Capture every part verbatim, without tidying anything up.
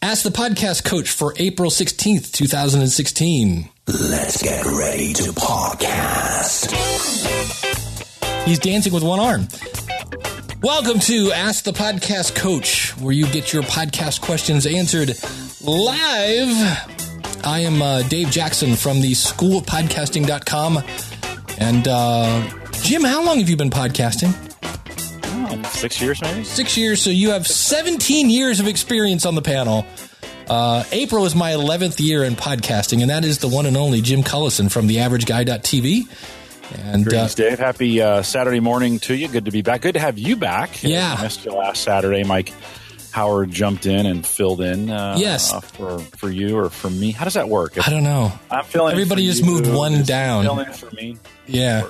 Ask the Podcast Coach for April sixteenth, twenty sixteen. Let's get ready to podcast. He's dancing with one arm. Welcome to Ask the Podcast Coach, where you get your podcast questions answered live. I am uh, Dave Jackson from the school of podcasting dot com. And uh, Jim, how long have you been podcasting? Oh, six years, maybe? Six years. So you have seventeen years of experience on the panel. Uh, April is my eleventh year in podcasting, and that is the one and only Jim Cullison from the average guy dot t v. And Greetings, uh, Dave. Happy uh, Saturday morning to you. Good to be back. Good to have you back. Yeah. I missed you last Saturday. Mike Howard jumped in and filled in uh, yes. uh, for, for you or for me. How does that work? If I don't know. I'm filling Everybody in for just you, moved one just down. Filling in for me. Yeah.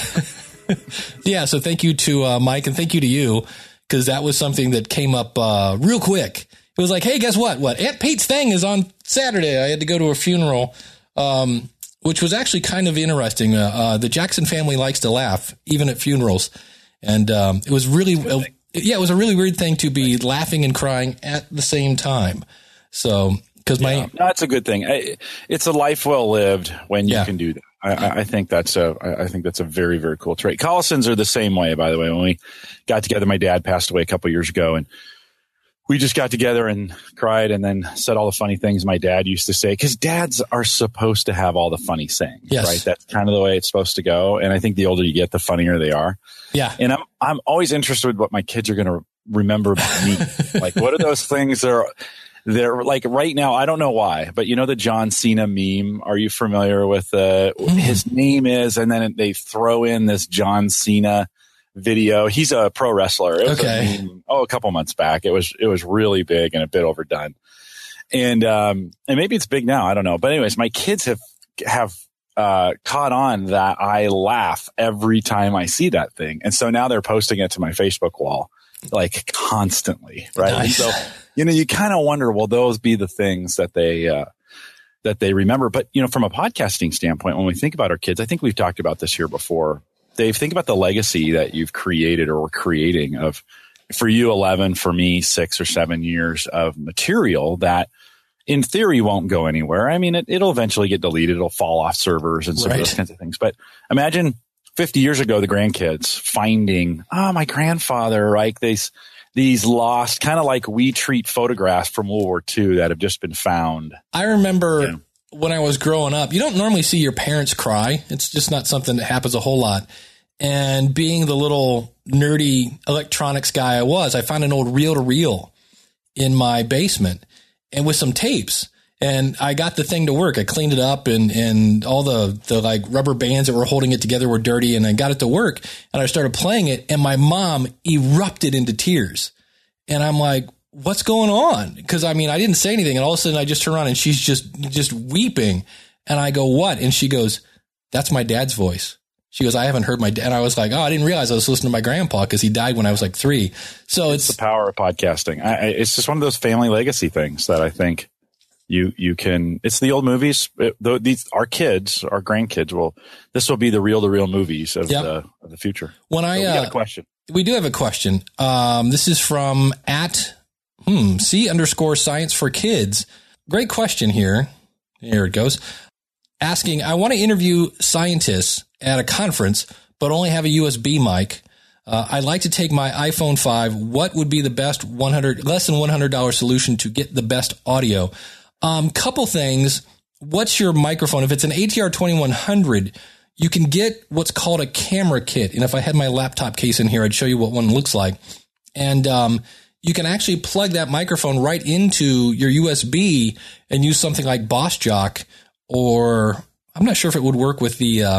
Yeah, so thank you to uh, Mike, and thank you to you, because that was something that came up uh, real quick. It was like, hey, guess what? What? Aunt Pate's thing is on Saturday. I had to go to a funeral, um, which was actually kind of interesting. Uh, uh, the Jackson family likes to laugh, even at funerals. And um, it was really, uh, yeah, it was a really weird thing to be laughing and crying at the same time. So, because my... Yeah, that's a good thing. I, it's a life well lived when you Yeah. can do that. I, I think that's a, I think that's a very, very cool trait. Collisons are the same way, by the way. When we got together, my dad passed away a couple of years ago, and we just got together and cried and then said all the funny things my dad used to say, because dads are supposed to have all the funny sayings, Yes. right? That's kind of the way it's supposed to go. And I think the older you get, the funnier they are. Yeah. And I'm, I'm always interested in what my kids are going to remember about me. Like, what are those things that are, they're like right now, I don't know why, but you know the John Cena meme? Are you familiar with uh, Mm. his name is, and then they throw in this John Cena video. He's a pro wrestler. It was Okay. a meme, oh, a couple months back. It was it was really big and a bit overdone. And um, and maybe it's big now. I don't know. But anyways, my kids have have uh, caught on that I laugh every time I see that thing, and so now they're posting it to my Facebook wall like constantly, right? Nice. And so you know, you kind of wonder, will those be the things that they uh, that they remember? But you know, from a podcasting standpoint, when we think about our kids, I think we've talked about this here before. Dave, think about the legacy that you've created or were creating of, for you, eleven, for me, six or seven years of material that in theory won't go anywhere. I mean, it, it'll eventually get deleted. It'll fall off servers and some Right. of those kinds of things. But imagine fifty years ago, the grandkids finding, oh, my grandfather, like these, these lost, kind of like we treat photographs from World War Two that have just been found. I remember Yeah. when I was growing up, you don't normally see your parents cry. It's just not something that happens a whole lot. And being the little nerdy electronics guy I was, I found an old reel-to-reel in my basement and with some tapes. And I got the thing to work. I cleaned it up, and, and all the, the like rubber bands that were holding it together were dirty, and I got it to work, and I started playing it, and my mom erupted into tears. And I'm like, what's going on? Because I mean, I didn't say anything, and all of a sudden I just turn around and she's just, just weeping. And I go, what? And she goes, that's my dad's voice. She goes, I haven't heard my dad. And I was like, oh, I didn't realize I was listening to my grandpa because he died when I was like three. So it's, The power of podcasting. I, I, it's just one of those family legacy things that I think you you can. It's the old movies. It, the, these our kids, our grandkids will. This will be the reel to reel movies of Yep. the of the future. when I, So we got uh, a question. we do have a question. Um, this is from at hmm, C underscore science for kids. Great question here. Here it goes. Asking, I want to interview scientists at a conference, but only have a U S B mic. Uh, I'd like to take my iPhone five. What would be the best one hundred, less than one hundred dollars solution to get the best audio? Um, couple things. What's your microphone? If it's an A T R twenty-one hundred, you can get what's called a camera kit. And if I had my laptop case in here, I'd show you what one looks like. And um, you can actually plug that microphone right into your U S B and use something like Boss Jock, or I'm not sure if it would work with the uh,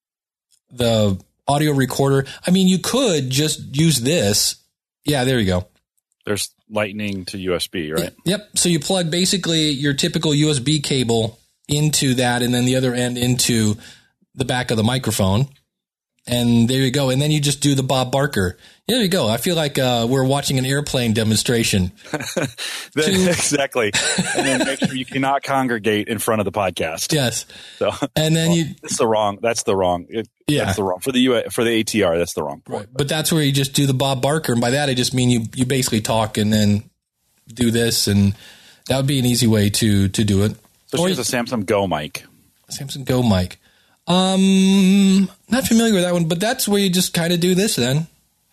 the audio recorder. I mean, you could just use this. Yeah, there you go. There's lightning to U S B, right? Yep. So you plug basically your typical U S B cable into that, and then the other end into the back of the microphone. And there you go. And then you just do the Bob Barker. There you go. I feel like uh, we're watching an airplane demonstration. Then- exactly. And then make sure you cannot congregate in front of the podcast. Yes. So, And then well, you, that's the wrong. That's the wrong. It, Yeah. That's the wrong for the U for the A T R. That's the wrong point. right. But that's where you just do the Bob Barker. And by that, I just mean you, you basically talk and then do this. And that would be an easy way to to do it. So or she's a Samsung Go mic. Samsung Go mic. Um, not familiar with that one, but that's where you just kind of do this then.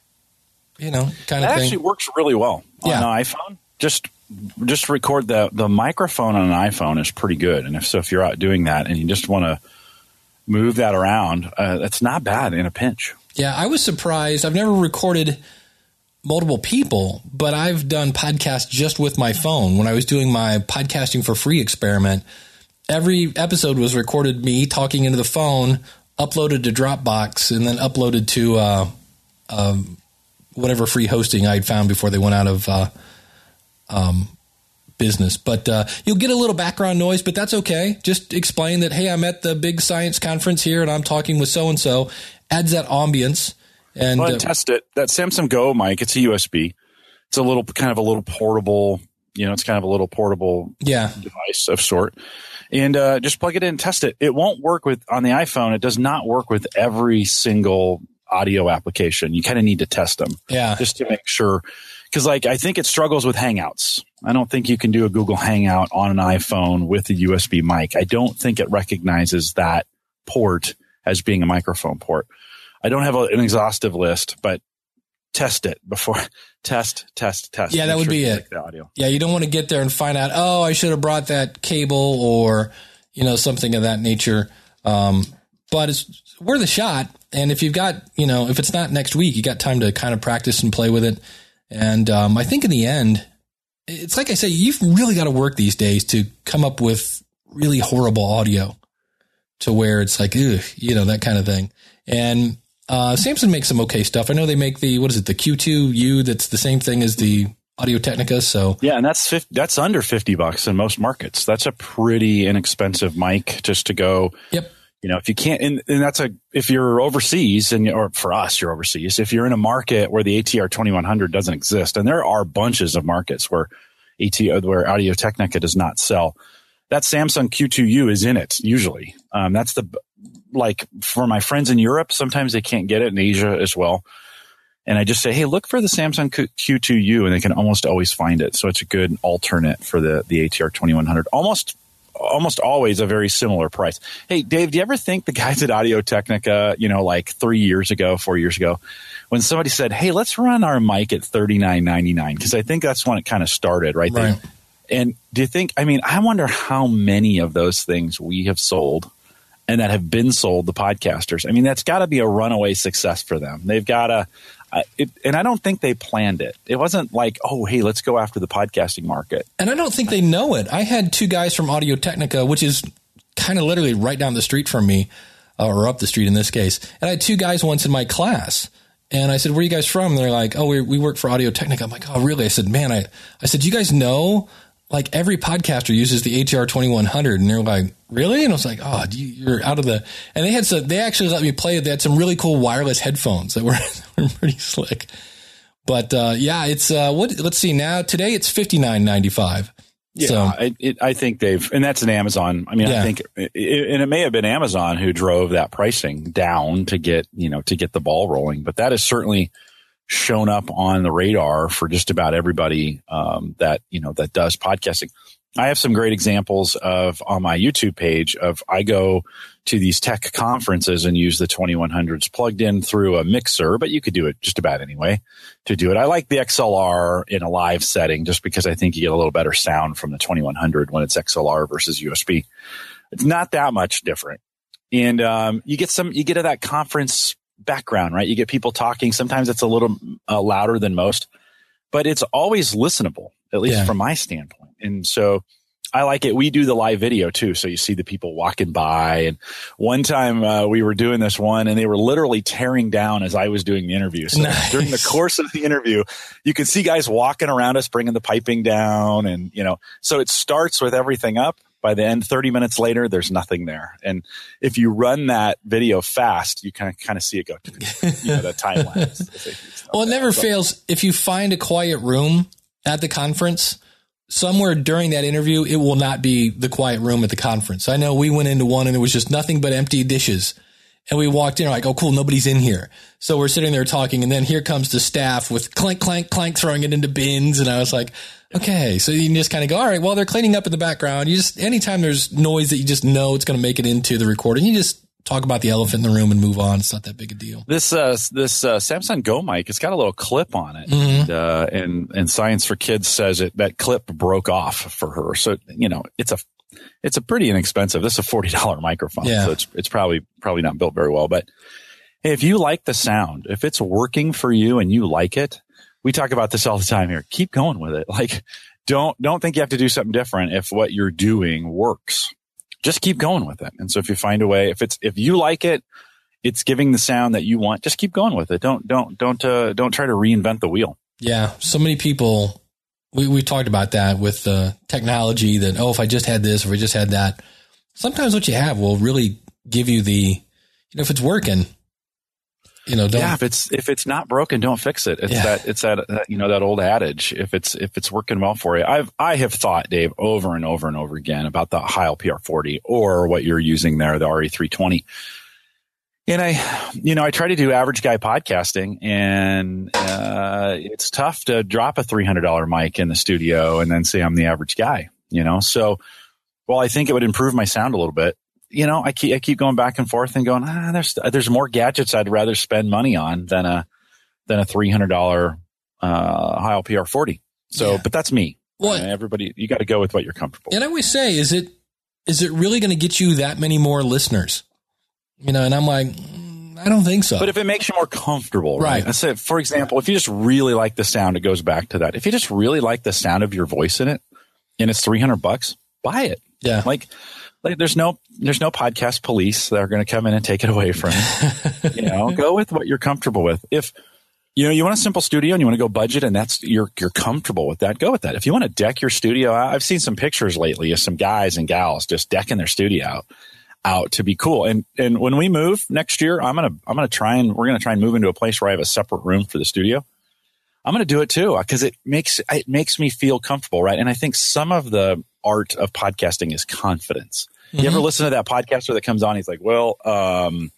You know, kind of That thing. actually works really well Yeah. on an iPhone. Just just record the the microphone on an iPhone is pretty good. And if so, if you're out doing that and you just want to move that around, uh, that's not bad in a pinch. Yeah, I was surprised. I've never recorded multiple people, but I've done podcasts just with my phone. When I was doing my podcasting for free experiment, every episode was recorded me talking into the phone, uploaded to Dropbox, and then uploaded to uh, um, whatever free hosting I'd found before they went out of uh, um, business. But uh, you'll get a little background noise, but that's okay. Just explain that, hey, I'm at the big science conference here, and I'm talking with so-and-so. Adds that ambience. And Well, uh, test it. That Samsung Go mic, it's a U S B. It's a little kind of a little portable, you know, it's kind of a little portable yeah, device of sort. And uh, just plug it in and test it. It won't work with on the iPhone. It does not work with every single audio application. You kind of need to test them. yeah. Just to make sure. Because like I think it struggles with Hangouts. I don't think you can do a Google Hangout on an iPhone with a U S B mic. I don't think it recognizes that port as being a microphone port. I don't have a, an exhaustive list, but test it before. Test, test, test. Yeah, that Make would sure be you it. like the audio. Yeah, you don't want to get there and find out, oh, I should have brought that cable or, you know, something of that nature. Um, but it's worth a shot. And if you've got, you know, if it's not next week, you got time to kind of practice and play with it. And um, I think in the end, it's like I say, you've really got to work these days to come up with really horrible audio to where it's like, ugh, you know, that kind of thing. And uh, Samsung makes some okay stuff. I know they make the, what is it, the Q two U that's the same thing as the Audio Technica. So Yeah, and that's fifty, that's under fifty bucks in most markets. That's a pretty inexpensive mic just to go. Yep. You know, if you can't, and, and that's a, if you're overseas and, or for us, you're overseas, if you're in a market where the A T R twenty-one hundred doesn't exist, and there are bunches of markets where A T R, where Audio Technica does not sell, that Samsung Q two U is in it usually. Um, that's the, like for my friends in Europe, sometimes they can't get it in Asia as well. And I just say, hey, look for the Samsung Q two U, and they can almost always find it. So it's a good alternate for the, the A T R twenty-one hundred. Almost, almost always a very similar price. Hey, Dave, do you ever think the guys at Audio Technica, you know, like three years ago, four years ago, when somebody said, hey, let's run our mic at thirty-nine ninety-nine, because I think that's when it kind of started, right? Right. They, and do you think, I mean, I wonder how many of those things we have sold and that have been sold to podcasters. I mean, that's got to be a runaway success for them. They've got to, uh, it, and I don't think they planned it. It wasn't like, oh, hey, let's go after the podcasting market. And I don't think they know it. I had two guys from Audio Technica, which is kind of literally right down the street from me, uh, or up the street in this case. And I had two guys once in my class. And I said, where are you guys from? And they're like, oh, we, we work for Audio Technica. I'm like, oh, really? I said, man, I, I said, you guys know, like every podcaster uses the A T R twenty-one hundred. And they're like, really? And I was like, oh, you're out of the, and they had some, they actually let me play. They had some really cool wireless headphones that were, were pretty slick. But, uh, yeah, it's, uh, what, let's see now, today it's fifty-nine ninety-five. Yeah, So, it, it, I think they've, and that's an Amazon. I mean, Yeah. I think, it, and it may have been Amazon who drove that pricing down to get, you know, to get the ball rolling. But that has certainly shown up on the radar for just about everybody um, that, you know, that does podcasting. I have some great examples of on my YouTube page of I go to these tech conferences and use the twenty-one hundreds plugged in through a mixer, but you could do it just about anyway to do it. I like the X L R in a live setting just because I think you get a little better sound from the twenty-one hundred when it's X L R versus U S B. It's not that much different. And um, you get some, you get to that conference background, right? You get people talking. Sometimes it's a little uh, louder than most, but it's always listenable, at least Yeah. from my standpoint. And so I like it. We do the live video too. So you see the people walking by. And one time uh, we were doing this one and they were literally tearing down as I was doing the interview. So Nice. during the course of the interview, you could see guys walking around us, bringing the piping down. And, you know, so it starts with everything up. By the end, thirty minutes later, there's nothing there. And if you run that video fast, you kind of kind of see it go, you know, that time lapse. well, it never fails. If you find a quiet room at the conference, somewhere during that interview, it will not be the quiet room at the conference. I know we went into one and it was just nothing but empty dishes. And we walked in, we're like, oh, cool, nobody's in here. So we're sitting there talking, and then here comes the staff with clank, clank, clank, throwing it into bins. And I was like, okay. So you can just kind of go, all right, well, they're cleaning up in the background. You just, anytime there's noise that you just know it's going to make it into the recording, you just talk about the elephant in the room and move on. It's not that big a deal. This uh, this uh, Samsung Go mic, it's got a little clip on it. Mm-hmm. And, uh, and, and Science for Kids says it that clip broke off for her. So, you know, it's a It's a pretty inexpensive. This is a forty dollars microphone. Yeah. So it's, it's probably, probably not built very well, but hey, if you like the sound, if it's working for you and you like it, we talk about this all the time here. Keep going with it. Like, don't, don't think you have to do something different if what you're doing works. Just keep going with it. And so if you find a way, if it's, if you like it, it's giving the sound that you want, just keep going with it. Don't, don't, don't, uh, don't try to reinvent the wheel. Yeah. So many people, We we talked about that with uh, technology that, oh, if I just had this, or if I just had that. Sometimes what you have will really give you the, you know, if it's working, you know, don't. Yeah, if it's if it's not broken, don't fix it. It's Yeah. that it's that, that you know that old adage. If it's if it's working well for you, I've I have thought, Dave, over and over and over again about the Heil P R forty or what you're using there, the R E three twenty. And I, you know, I try to do average guy podcasting, and uh, it's tough to drop a three hundred dollars mic in the studio and then say I'm the average guy, you know? So while I think it would improve my sound a little bit, you know, I keep, I keep going back and forth and going, ah, there's, there's more gadgets I'd rather spend money on than a, than a three hundred dollars uh, Heil P R forty. So, Yeah. but that's me. Well, I mean, everybody, you got to go with what you're comfortable with. And I always say, is it is it really going to get you that many more listeners? You know, and I'm like, mm, I don't think so. But if it makes you more comfortable, right? Right. I said, for example, if you just really like the sound, it goes back to that. If you just really like the sound of your voice in it, and it's three hundred bucks, buy it. Yeah. Like, like there's no, there's no podcast police that are going to come in and take it away from you. You know, go with what you're comfortable with. If, you know, you want a simple studio and you want to go budget and that's, you're, you're comfortable with that, go with that. If you want to deck your studio out, I've seen some pictures lately of some guys and gals just decking their studio out. out to be cool. And, and when we move next year, I'm going to, I'm going to try and we're going to try and move into a place where I have a separate room for the studio. I'm going to do it too, because it makes, it makes me feel comfortable. Right. And I think some of the art of podcasting is confidence. Mm-hmm. You ever listen to that podcaster that comes on? He's like, well, um,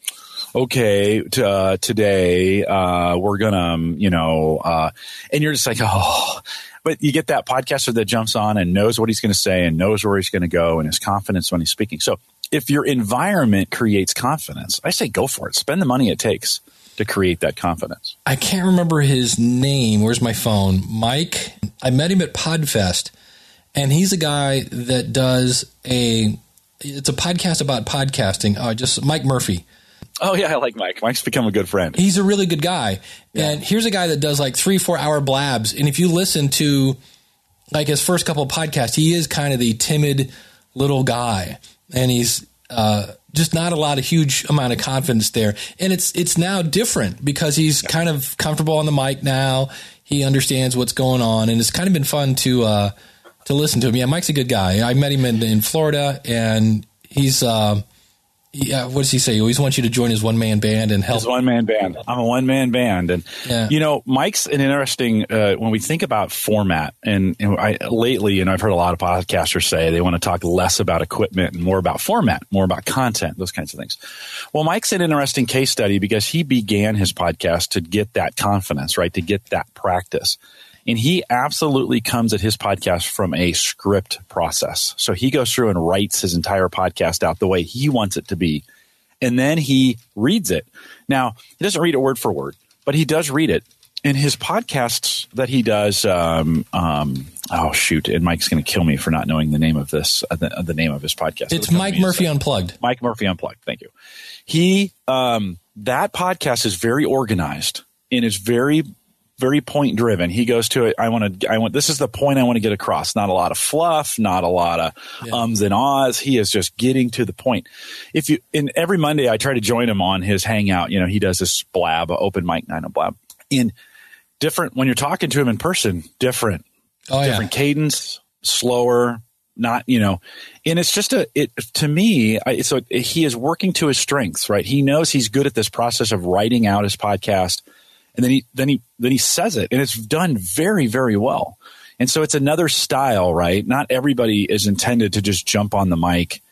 okay, t- uh, today, uh, we're going to, you know, uh, and you're just like, oh, but you get that podcaster that jumps on and knows what he's going to say and knows where he's going to go and his confidence when he's speaking. So if your environment creates confidence, I say go for it. Spend the money it takes to create that confidence. I can't remember his name. Where's my phone? Mike. I met him at Podfest, and he's a guy that does a, it's a podcast about podcasting. Uh, just Mike Murphy. Oh, yeah, I like Mike. Mike's become a good friend. He's a really good guy. Yeah. And here's a guy that does like three, four hour blabs. And if you listen to like his first couple of podcasts, he is kind of the timid little guy. And he's uh, just not a lot of huge amount of confidence there. And it's it's now different because he's kind of comfortable on the mic now. He understands what's going on. And it's kind of been fun to uh, to listen to him. Yeah, Mike's a good guy. I met him in, in Florida, and he's uh, yeah. What does he say? He always wants you to join his one man band and help. His one man band. I'm a one man band, and yeah. you know, Mike's an interesting. Uh, when we think about format, and, and I lately, you know, I've heard a lot of podcasters say they want to talk less about equipment and more about format, more about content, those kinds of things. Well, Mike's an interesting case study because he began his podcast to get that confidence, right, to get that practice. And he absolutely comes at his podcast from a script process. So he goes through and writes his entire podcast out the way he wants it to be. And then he reads it. Now, he doesn't read it word for word, but he does read it. In his podcasts that he does, um, um, oh, shoot, and Mike's going to kill me for not knowing the name of this, uh, the, uh, the name of his podcast. It's Mike Murphy Unplugged. Mike Murphy Unplugged. Thank you. He, um, that podcast is very organized and is very very point driven. He goes to it. I want to, I want, this is the point I want to get across. Not a lot of fluff, not a lot of yeah. ums and ahs. He is just getting to the point. If you, in every Monday, I try to join him on his hangout. You know, he does this blab, open mic night on blab. In different, when you're talking to him in person, different, oh, different yeah. cadence, slower, not, you know, and it's just a, it, to me, I, so he is working to his strengths, right? He knows he's good at this process of writing out his podcast. And then he, then he, then he says it, and it's done very, very well. And so it's another style, right? Not everybody is intended to just jump on the mic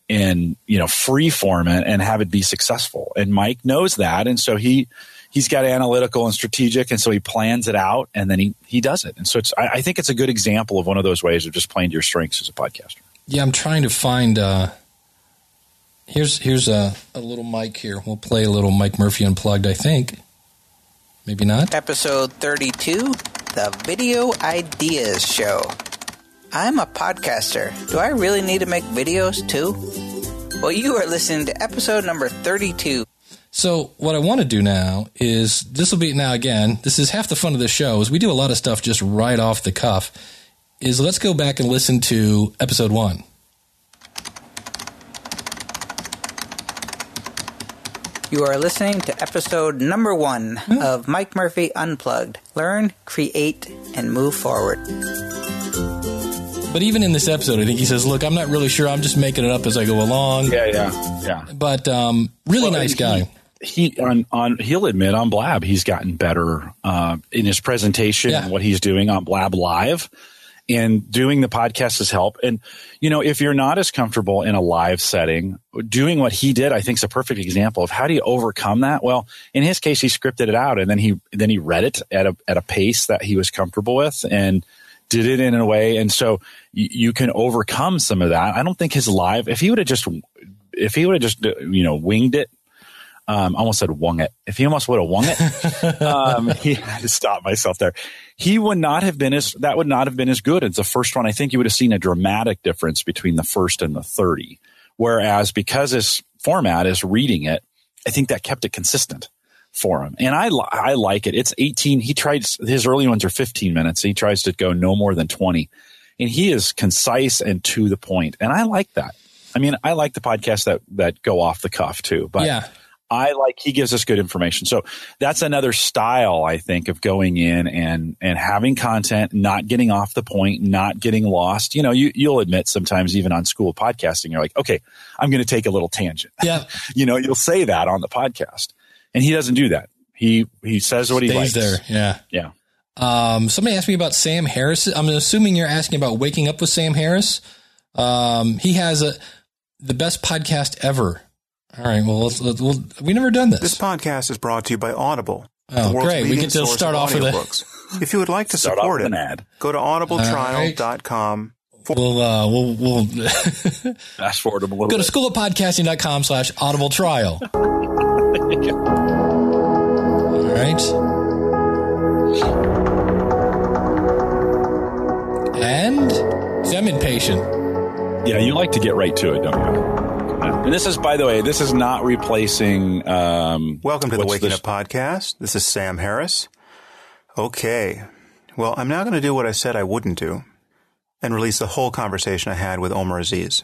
in, you know, free form and, and have it be successful. And Mike knows that. And so he, he's got analytical and strategic. And so he plans it out and then he, he does it. And so it's, I, I think it's a good example of one of those ways of just playing to your strengths as a podcaster. Yeah. I'm trying to find, uh, here's, here's a, a little mic here. We'll play a little Mike Murphy Unplugged, I think. Maybe not. Episode thirty-two, the Video Ideas Show. I'm a podcaster. Do I really need to make videos too? Well, you are listening to episode number thirty-two. So what I want to do now is, this will be, now again, this is half the fun of the show, is we do a lot of stuff just right off the cuff, is let's go back and listen to episode one. You are listening to episode number one hmm. of Mike Murphy Unplugged. Learn, create, and move forward. But even in this episode, I think he says, look, I'm not really sure. I'm just making it up as I go along. Yeah, yeah, yeah. But um, really well, nice he, guy. He on, on he'll admit on Blab he's gotten better uh, in his presentation yeah. and what he's doing on Blab Live. And doing the podcast has helped. And, you know, if you're not as comfortable in a live setting, doing what he did, I think is a perfect example of how do you overcome that? Well, in his case, he scripted it out and then he then he read it at a at a pace that he was comfortable with and did it in a way. And so you, you can overcome some of that. I don't think his live, if he would have just, if he would have just, you know, winged it, um, I almost said wung it. If he almost would have wung it, um, he had to stop myself there. He would not have been as, that would not have been as good as the first one. I think you would have seen a dramatic difference between the first and the thirty. Whereas because his format is reading it, I think that kept it consistent for him. And I, I like it. It's eighteen. He tried, his early ones are fifteen minutes. He tries to go no more than twenty. And he is concise and to the point. And I like that. I mean, I like the podcasts that, that go off the cuff too. But yeah. I like, he gives us good information. So that's another style, I think, of going in and, and having content, not getting off the point, not getting lost. You know, you, you'll admit sometimes even on school podcasting, you're like, okay, I'm going to take a little tangent. Yeah. You know, you'll say that on the podcast and he doesn't do that. He, he says what he likes. Stays there. Yeah. Yeah. Um, somebody asked me about Sam Harris. I'm assuming you're asking about Waking Up with Sam Harris. Um, he has a, the best podcast ever. All right. Well, let's, let's, we'll, we've never done this. This podcast is brought to you by Audible. Oh, great. We can just start off with a, if you would like to support it, an ad. go to audible trial dot com. Right. We'll, uh, we'll, we'll fast forward a little go bit. to school of podcasting dot com slash audible trial. All right. And see, I'm impatient. Yeah. You like to get right to it, don't you? And this is, by the way, this is not replacing. Um, Welcome to the Waking Up Podcast. This is Sam Harris. Okay. Well, I'm now going to do what I said I wouldn't do and release the whole conversation I had with Omar Aziz.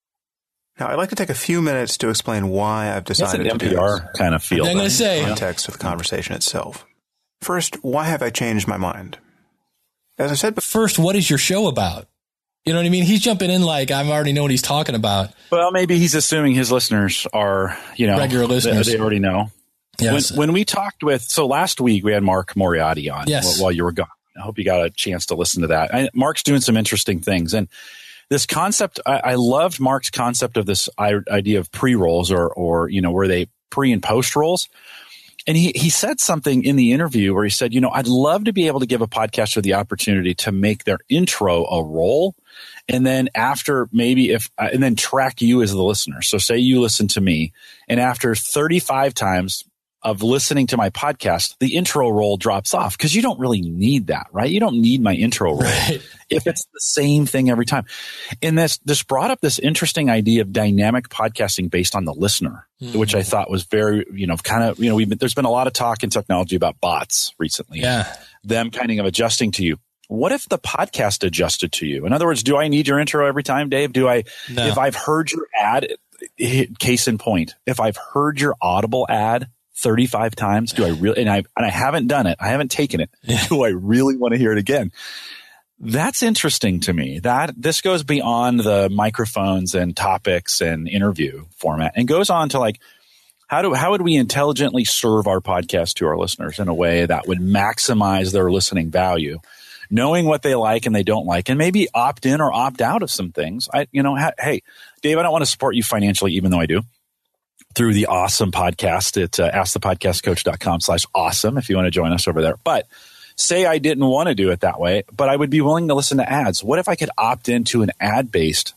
Now, I'd like to take a few minutes to explain why I've decided That's an to N P R do this. kind of feel. I'm going to say. Context of the conversation itself. First, why have I changed my mind? As I said before. First, what is your show about? You know what I mean? He's jumping in like I already know what he's talking about. Well, maybe he's assuming his listeners are, you know, regular listeners. They, they already know. Yes. When, when we talked with, so last week we had Mark Moriarty on yes. while you were gone. I hope you got a chance to listen to that. I, Mark's doing some interesting things. And this concept, I, I loved Mark's concept of this idea of pre-rolls or, or, you know, where they pre and post rolls. And he, he said something in the interview where he said, you know, I'd love to be able to give a podcaster the opportunity to make their intro a roll. And then after maybe if, uh, and then track you as the listener. So say you listen to me and after thirty-five times of listening to my podcast, the intro roll drops off because you don't really need that, right? You don't need my intro roll right. if it's the same thing every time. And this, this brought up this interesting idea of dynamic podcasting based on the listener, mm-hmm. which I thought was very, you know, kind of, you know, we've been, there's been a lot of talk in technology about bots recently. Yeah. Them kind of adjusting to you. What if the podcast adjusted to you? In other words, do I need your intro every time, Dave? Do I, no. if I've heard your ad, case in point, if I've heard your Audible ad thirty-five times, do I really, and I, and I haven't done it, I haven't taken it. Yeah. Do I really want to hear it again? That's interesting to me. That this goes beyond the microphones and topics and interview format and goes on to like, how do, how would we intelligently serve our podcast to our listeners in a way that would maximize their listening value? knowing what they like and they don't like, and maybe opt in or opt out of some things. I, you know, ha- hey, Dave, I don't want to support you financially, even though I do, through the awesome podcast at uh, askthepodcastcoach.com slash awesome if you want to join us over there. But say I didn't want to do it that way, but I would be willing to listen to ads. What if I could opt into an ad-based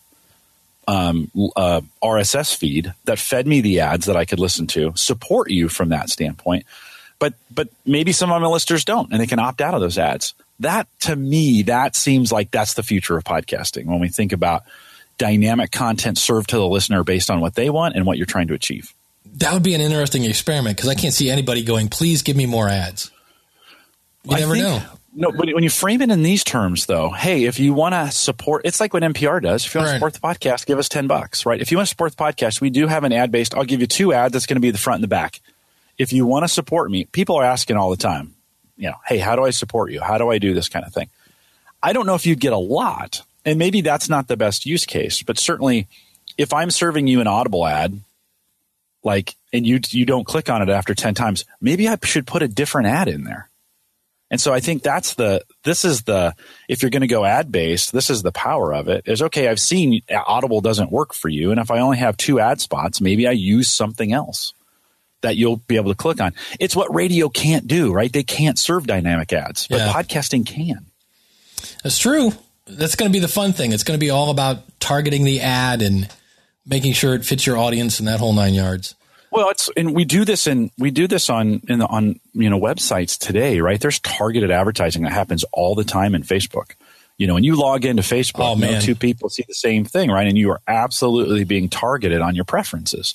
um, uh, R S S feed that fed me the ads that I could listen to, support you from that standpoint? But but maybe some of my listeners don't, and they can opt out of those ads. That, to me, that seems like that's the future of podcasting when we think about dynamic content served to the listener based on what they want and what you're trying to achieve. That would be an interesting experiment because I can't see anybody going, please give me more ads. You I never think, know. No, but when you frame it in these terms, though, hey, if you want to support, it's like what N P R does. If you want Right. to support the podcast, give us ten bucks, right? If you want to support the podcast, we do have an ad based. I'll give you two ads. That's going to be the front and the back. If you want to support me, people are asking all the time, you know, hey, how do I support you? How do I do this kind of thing? I don't know if you'd get a lot, and maybe that's not the best use case, but certainly if I'm serving you an Audible ad, like, and you you don't click on it after ten times, maybe I should put a different ad in there. And so I think that's the, this is the, if you're going to go ad based, this is the power of it is, okay, I've seen Audible doesn't work for you. And if I only have two ad spots, maybe I use something else that you'll be able to click on. It's what radio can't do, right? They can't serve dynamic ads, but Yeah. podcasting can. That's true. That's going to be the fun thing. It's going to be all about targeting the ad and making sure it fits your audience and that whole nine yards. Well, it's, and we do this in, we do this on, in the, on, you know, websites today, right? There's targeted advertising that happens all the time in Facebook. You know, when you log into Facebook, Oh, man. no two people see the same thing, right? And you are absolutely being targeted on your preferences.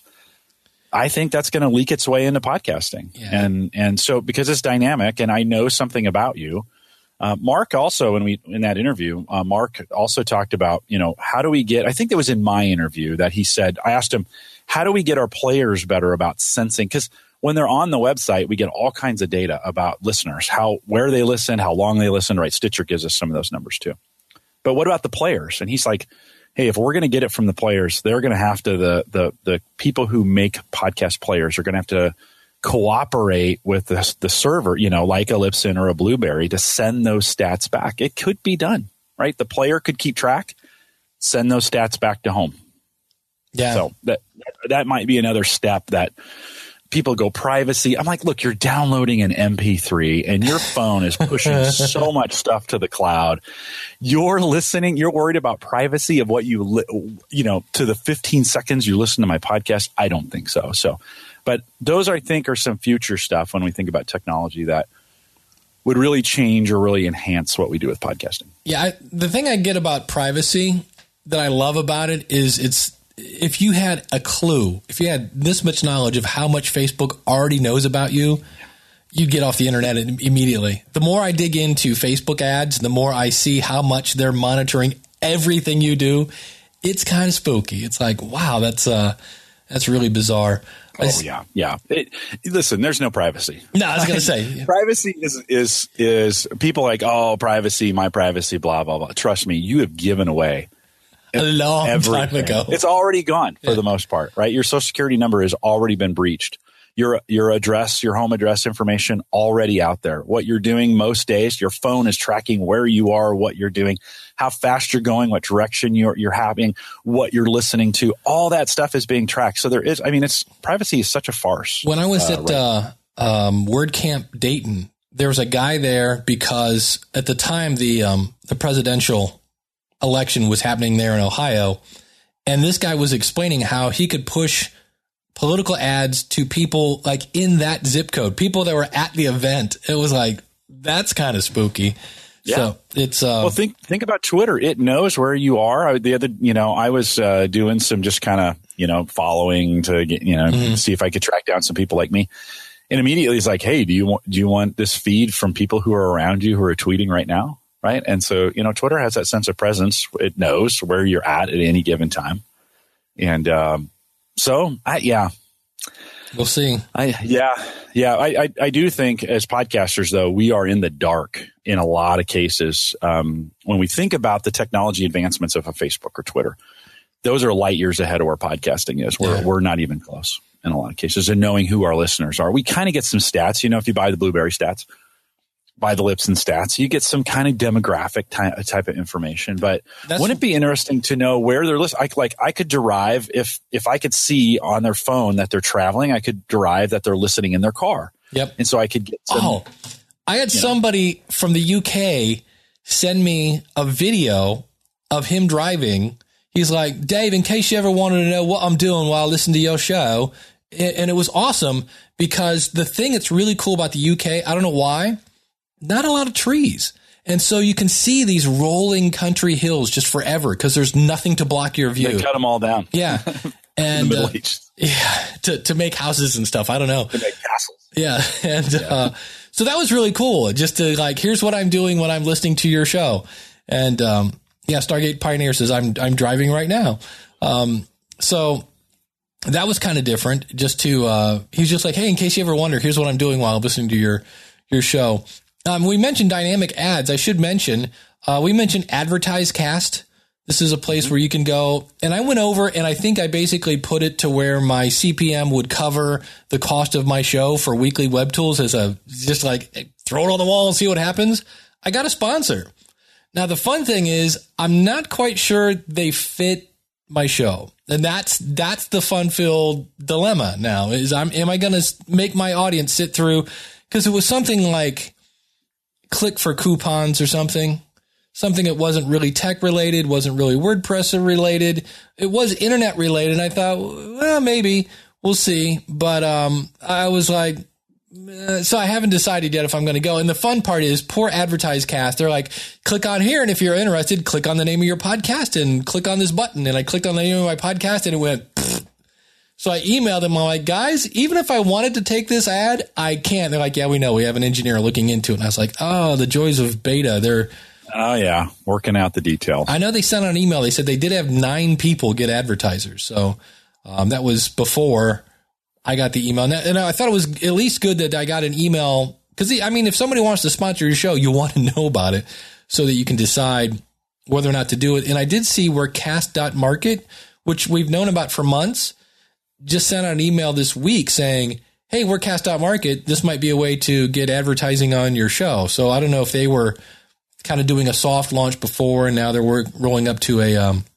I think that's going to leak its way into podcasting. Yeah. And, and so because it's dynamic and I know something about you, uh, Mark also, when we, in that interview, uh, Mark also talked about, you know, how do we get, I think it was in my interview that he said, I asked him, how do we get our players better about sensing? Because when they're on the website, we get all kinds of data about listeners, how, where they listen, how long they listen, right? Stitcher gives us some of those numbers too. But what about the players? And he's like, hey, if we're going to get it from the players, they're going to have to, the, the, the people who make podcast players are going to have to cooperate with the, the server, you know, like a Libsyn or a Blueberry to send those stats back. It could be done, right? The player could keep track, send those stats back to home. Yeah. So that that might be another step that people go privacy. I'm like, look, you're downloading an M P three and your phone is pushing so much stuff to the cloud. You're listening. You're worried about privacy of what you, li- you know, to the fifteen seconds you listen to my podcast. I don't think so. So, but those I think are some future stuff when we think about technology that would really change or really enhance what we do with podcasting. Yeah. I, the thing I get about privacy that I love about it is it's, if you had a clue, if you had this much knowledge of how much Facebook already knows about you, you'd get off the internet immediately. The more I dig into Facebook ads, the more I see how much they're monitoring everything you do. It's kind of spooky. It's like, wow, that's uh, that's really bizarre. Oh yeah, yeah. It, listen, there's no privacy. No, I was going to say privacy is is is people like, oh, privacy, my privacy, blah blah blah. Trust me, you have given away a long everything. time ago. It's already gone for Yeah. the most part, right? Your social security number has already been breached. Your your address, your home address information already out there. What you're doing most days, your phone is tracking where you are, what you're doing, how fast you're going, what direction you're you're having, what you're listening to. All that stuff is being tracked. So there is, I mean, it's privacy is such a farce. When I was uh, at right. uh, um, WordCamp Dayton, there was a guy there because at the time the um, the presidential election was happening there in Ohio, and this guy was explaining how he could push political ads to people like in that zip code, people that were at the event. It was like, that's kind of spooky. Yeah. So it's uh, well, think think about Twitter. It knows where you are. I, the other, you know, I was uh, doing some just kind of, you know, following to get, you know, Mhm. see if I could track down some people like me. And immediately it's like, hey, do you want do you want this feed from people who are around you who are tweeting right now, right? And so, you know, Twitter has that sense of presence. It knows where you're at at any given time, and um, so I, yeah. we'll see. I yeah yeah I, I I do think as podcasters though we are in the dark in a lot of cases um, when we think about the technology advancements of a Facebook or Twitter. Those are light years ahead of where podcasting is. We're Yeah. we're not even close in a lot of cases. And knowing who our listeners are, we kind of get some stats. You know, if you buy the Blueberry stats, by the Lips and Stats. You get some kind of demographic ty- type of information, but That's, wouldn't it be interesting to know where they're listening? Like, I could derive if, if I could see on their phone that they're traveling, I could derive that they're listening in their car. Yep. And so I could get some, oh, I had somebody know. from the U K send me a video of him driving. He's like, Dave, in case you ever wanted to know what I'm doing while I listen to your show. And it was awesome because the thing that's really cool about the U K, I don't know why, not a lot of trees. And so you can see these rolling country hills just forever because there's nothing to block your view. They cut them all down. Yeah. And the Middle uh, East. Yeah, to, to make houses and stuff. I don't know. To make castles. Yeah. And yeah. Uh, so that was really cool. Just to like, here's what I'm doing when I'm listening to your show. And um, yeah, Stargate Pioneer says I'm I'm driving right now. Um, so that was kind of different. Just to uh, he's just like, hey, in case you ever wonder, here's what I'm doing while I'm listening to your your show. Um, we mentioned dynamic ads. I should mention, uh, we mentioned Advertise Cast. This is a place mm-hmm. where you can go. And I went over and I think I basically put it to where my C P M would cover the cost of my show for Weekly Web Tools as a, just like throw it on the wall and see what happens. I got a sponsor. Now, the fun thing is I'm not quite sure they fit my show. And that's, that's the fun-filled dilemma now is I'm, am I going to make my audience sit through? Cause it was something like, click for coupons or something, something that wasn't really tech related, wasn't really WordPress related. It was internet related. I thought, well, maybe we'll see. But, um, I was like, uh, so I haven't decided yet if I'm going to go. And the fun part is poor Advertise Cast. They're like, click on here. And if you're interested, click on the name of your podcast and click on this button. And I clicked on the name of my podcast and it went, pfft. So I emailed them. I'm like, guys, even if I wanted to take this ad, I can't. They're like, yeah, we know. We have an engineer looking into it. And I was like, oh, the joys of beta. They're, oh yeah, working out the details. I know they sent out an email. They said they did have nine people get advertisers. So um, that was before I got the email. And, that, and I thought it was at least good that I got an email because, I mean, if somebody wants to sponsor your show, you want to know about it so that you can decide whether or not to do it. And I did see where Cast dot Market, which we've known about for months, just sent out an email this week saying, hey, we're Cast dot Market. This might be a way to get advertising on your show. So I don't know if they were kind of doing a soft launch before and now they're rolling up to a um,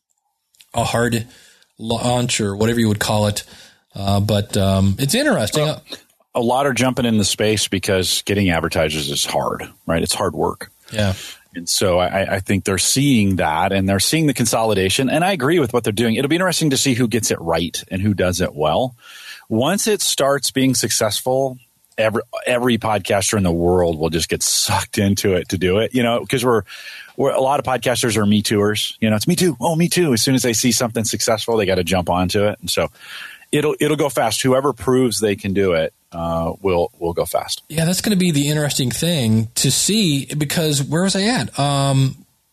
a hard launch or whatever you would call it. Uh, but um, it's interesting. Well, a lot are jumping in the space because getting advertisers is hard, right? It's hard work. Yeah. And so I, I think they're seeing that and they're seeing the consolidation. And I agree with what they're doing. It'll be interesting to see who gets it right and who does it well. Once it starts being successful, every every podcaster in the world will just get sucked into it to do it, you know, because we're, we're a lot of podcasters are me tooers. You know, it's me too. Oh, me too. As soon as they see something successful, they got to jump onto it. And so it'll it'll go fast. Whoever proves they can do it uh, will will go fast. Yeah, that's going to be the interesting thing to see because where was I at? Um,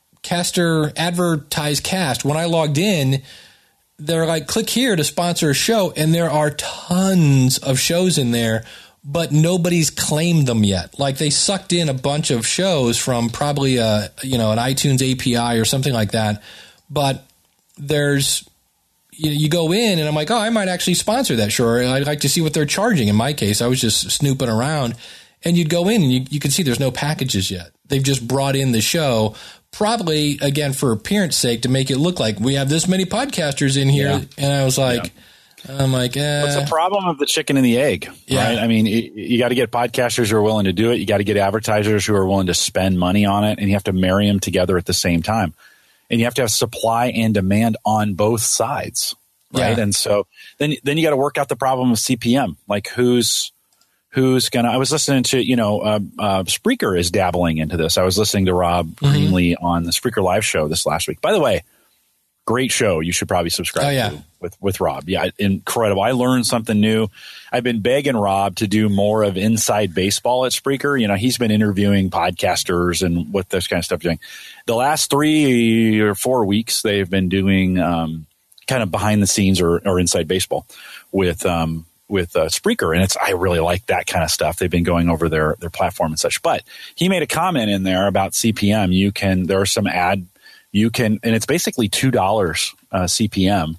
Caster Advertise Cast. When I logged in, they're like, click here to sponsor a show, and there are tons of shows in there, but nobody's claimed them yet. Like they sucked in a bunch of shows from probably a you know an iTunes A P I or something like that, but there's You, you go in and I'm like, oh, I might actually sponsor that show. I'd like to see what they're charging. In my case, I was just snooping around and you'd go in and you, you can see there's no packages yet. They've just brought in the show probably again for appearance sake to make it look like we have this many podcasters in here. Yeah. And I was like, yeah. I'm like, eh. What's the problem of the chicken and the egg? Yeah. Right? I mean, you, you got to get podcasters who are willing to do it. You got to get advertisers who are willing to spend money on it, and you have to marry them together at the same time. And you have to have supply and demand on both sides, right? Yeah. And so then, then you got to work out the problem of C P M. Like who's who's gonna? I was listening to you know, uh, uh, Spreaker is dabbling into this. I was listening to Rob mm-hmm. Greenlee on the Spreaker Live show this last week. By the way, great show. You should probably subscribe oh, yeah. to with with Rob. Yeah, incredible. I learned something new. I've been begging Rob to do more of inside baseball at Spreaker. You know, he's been interviewing podcasters and what this kind of stuff doing. The last three or four weeks, they've been doing um, kind of behind the scenes or, or inside baseball with um, with uh, Spreaker, and it's I really like that kind of stuff. They've been going over their their platform and such. But he made a comment in there about C P M. You can there are some ad you can, and it's basically two dollars uh, C P M.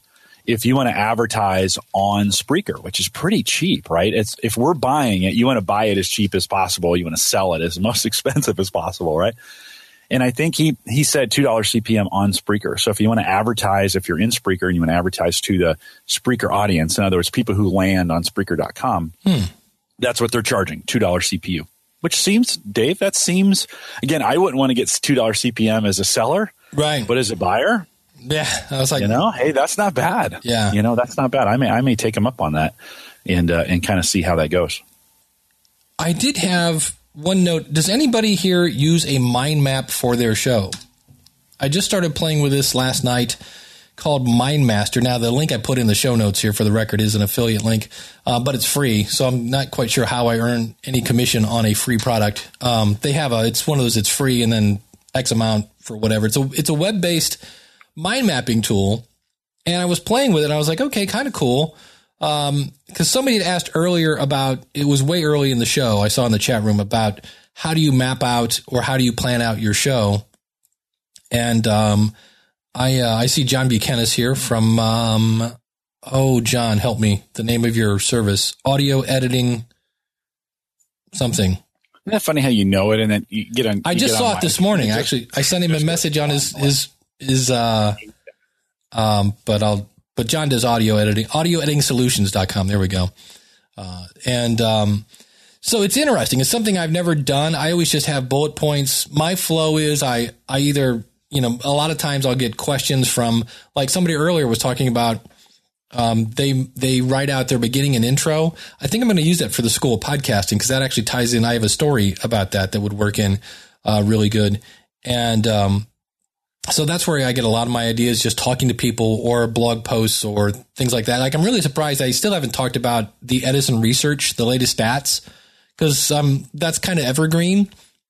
if you want to advertise on Spreaker, which is pretty cheap, right? It's if we're buying it, you want to buy it as cheap as possible. You want to sell it as most expensive as possible, right? And I think he he said two dollars C P M on Spreaker. So if you want to advertise, if you're in Spreaker and you want to advertise to the Spreaker audience, in other words, people who land on Spreaker dot com, hmm. that's what they're charging, two dollars C P U. Which seems, Dave, that seems, again, I wouldn't want to get two dollars C P M as a seller. Right. But as a buyer, yeah, I was like, you know, hey, that's not bad. Yeah. You know, that's not bad. I may I may take them up on that and uh, and kind of see how that goes. I did have one note. Does anybody here use a mind map for their show? I just started playing with this last night, called MindMaster. Now, the link I put in the show notes here for the record is an affiliate link, uh, but it's free, so I'm not quite sure how I earn any commission on a free product. Um, they have a, it's one of those, it's free and then X amount for whatever. It's a, it's a web-based mind mapping tool, and I was playing with it, and I was like, okay, kind of cool. Um, because somebody had asked earlier about, it was way early in the show, I saw in the chat room, about how do you map out or how do you plan out your show? And, um, I uh, I see John Buchanan here from, um, oh, John, help me. The name of your service, audio editing something. Isn't that funny how you know it and then you get on? I you just get saw on it this morning. Actually, I sent him a message on his, his, his, uh, um, but I'll, but John does audio editing, audio editing solutions dot com. There we go. Uh, and, um, so it's interesting. It's something I've never done. I always just have bullet points. My flow is I, I either, you know, a lot of times I'll get questions from, like somebody earlier was talking about, um, they, they write out their beginning and intro. I think I'm going to use that for the School of Podcasting because that actually ties in. I have a story about that that would work in, uh, really good. And, um, so that's where I get a lot of my ideas, just talking to people or blog posts or things like that. Like, I'm really surprised I still haven't talked about the Edison research, the latest stats, because, um, that's kind of evergreen.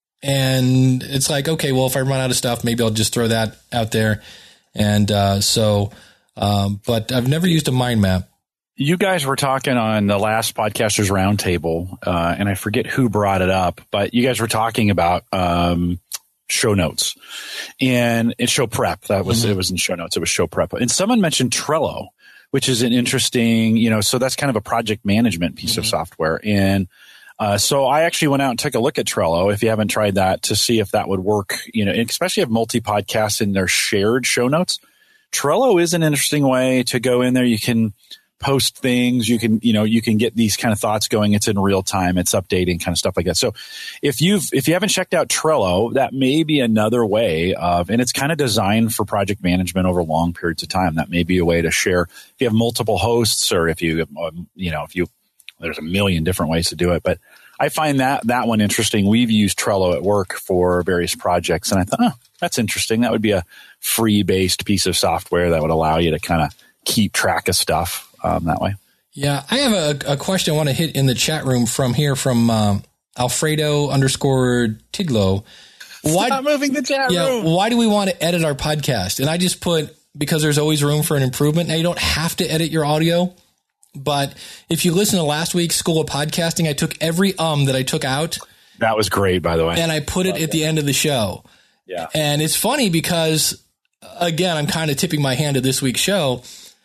And it's like, okay, well, if I run out of stuff, maybe I'll just throw that out there. And uh, so, um, but I've never used a mind map. You guys were talking on the last Podcasters Roundtable, uh, and I forget who brought it up, but you guys were talking about um, show notes and it's show prep. That was, mm-hmm. It was in show notes. It was show prep. And someone mentioned Trello, which is an interesting, you know, so that's kind of a project management piece mm-hmm. of software. And Uh, so I actually went out and took a look at Trello, if you haven't tried that, to see if that would work, you know, especially if multi-podcasts in their shared show notes. Trello is an interesting way to go in there. You can post things. You can, you know, you can get these kind of thoughts going. It's in real time. It's updating, kind of stuff like that. So if you've, if you haven't checked out Trello, that may be another way of, and it's kind of designed for project management over long periods of time. That may be a way to share. If you have multiple hosts or if you, um, you know, if you, there's a million different ways to do it, but I find that that one interesting. We've used Trello at work for various projects, and I thought, oh, that's interesting. That would be a free-based piece of software that would allow you to kind of keep track of stuff um, that way. Yeah, I have a, a question I want to hit in the chat room from here from um, Alfredo underscore Tidlow. Why, Stop moving the chat yeah, room. Why do we want to edit our podcast? And I just put, because there's always room for an improvement. Now, you don't have to edit your audio. But if you listen to last week's School of Podcasting, I took every um that I took out. That was great, by the way. And I put it at the end of the show. Yeah. And it's funny because, again, I'm kind of tipping my hand to this week's show.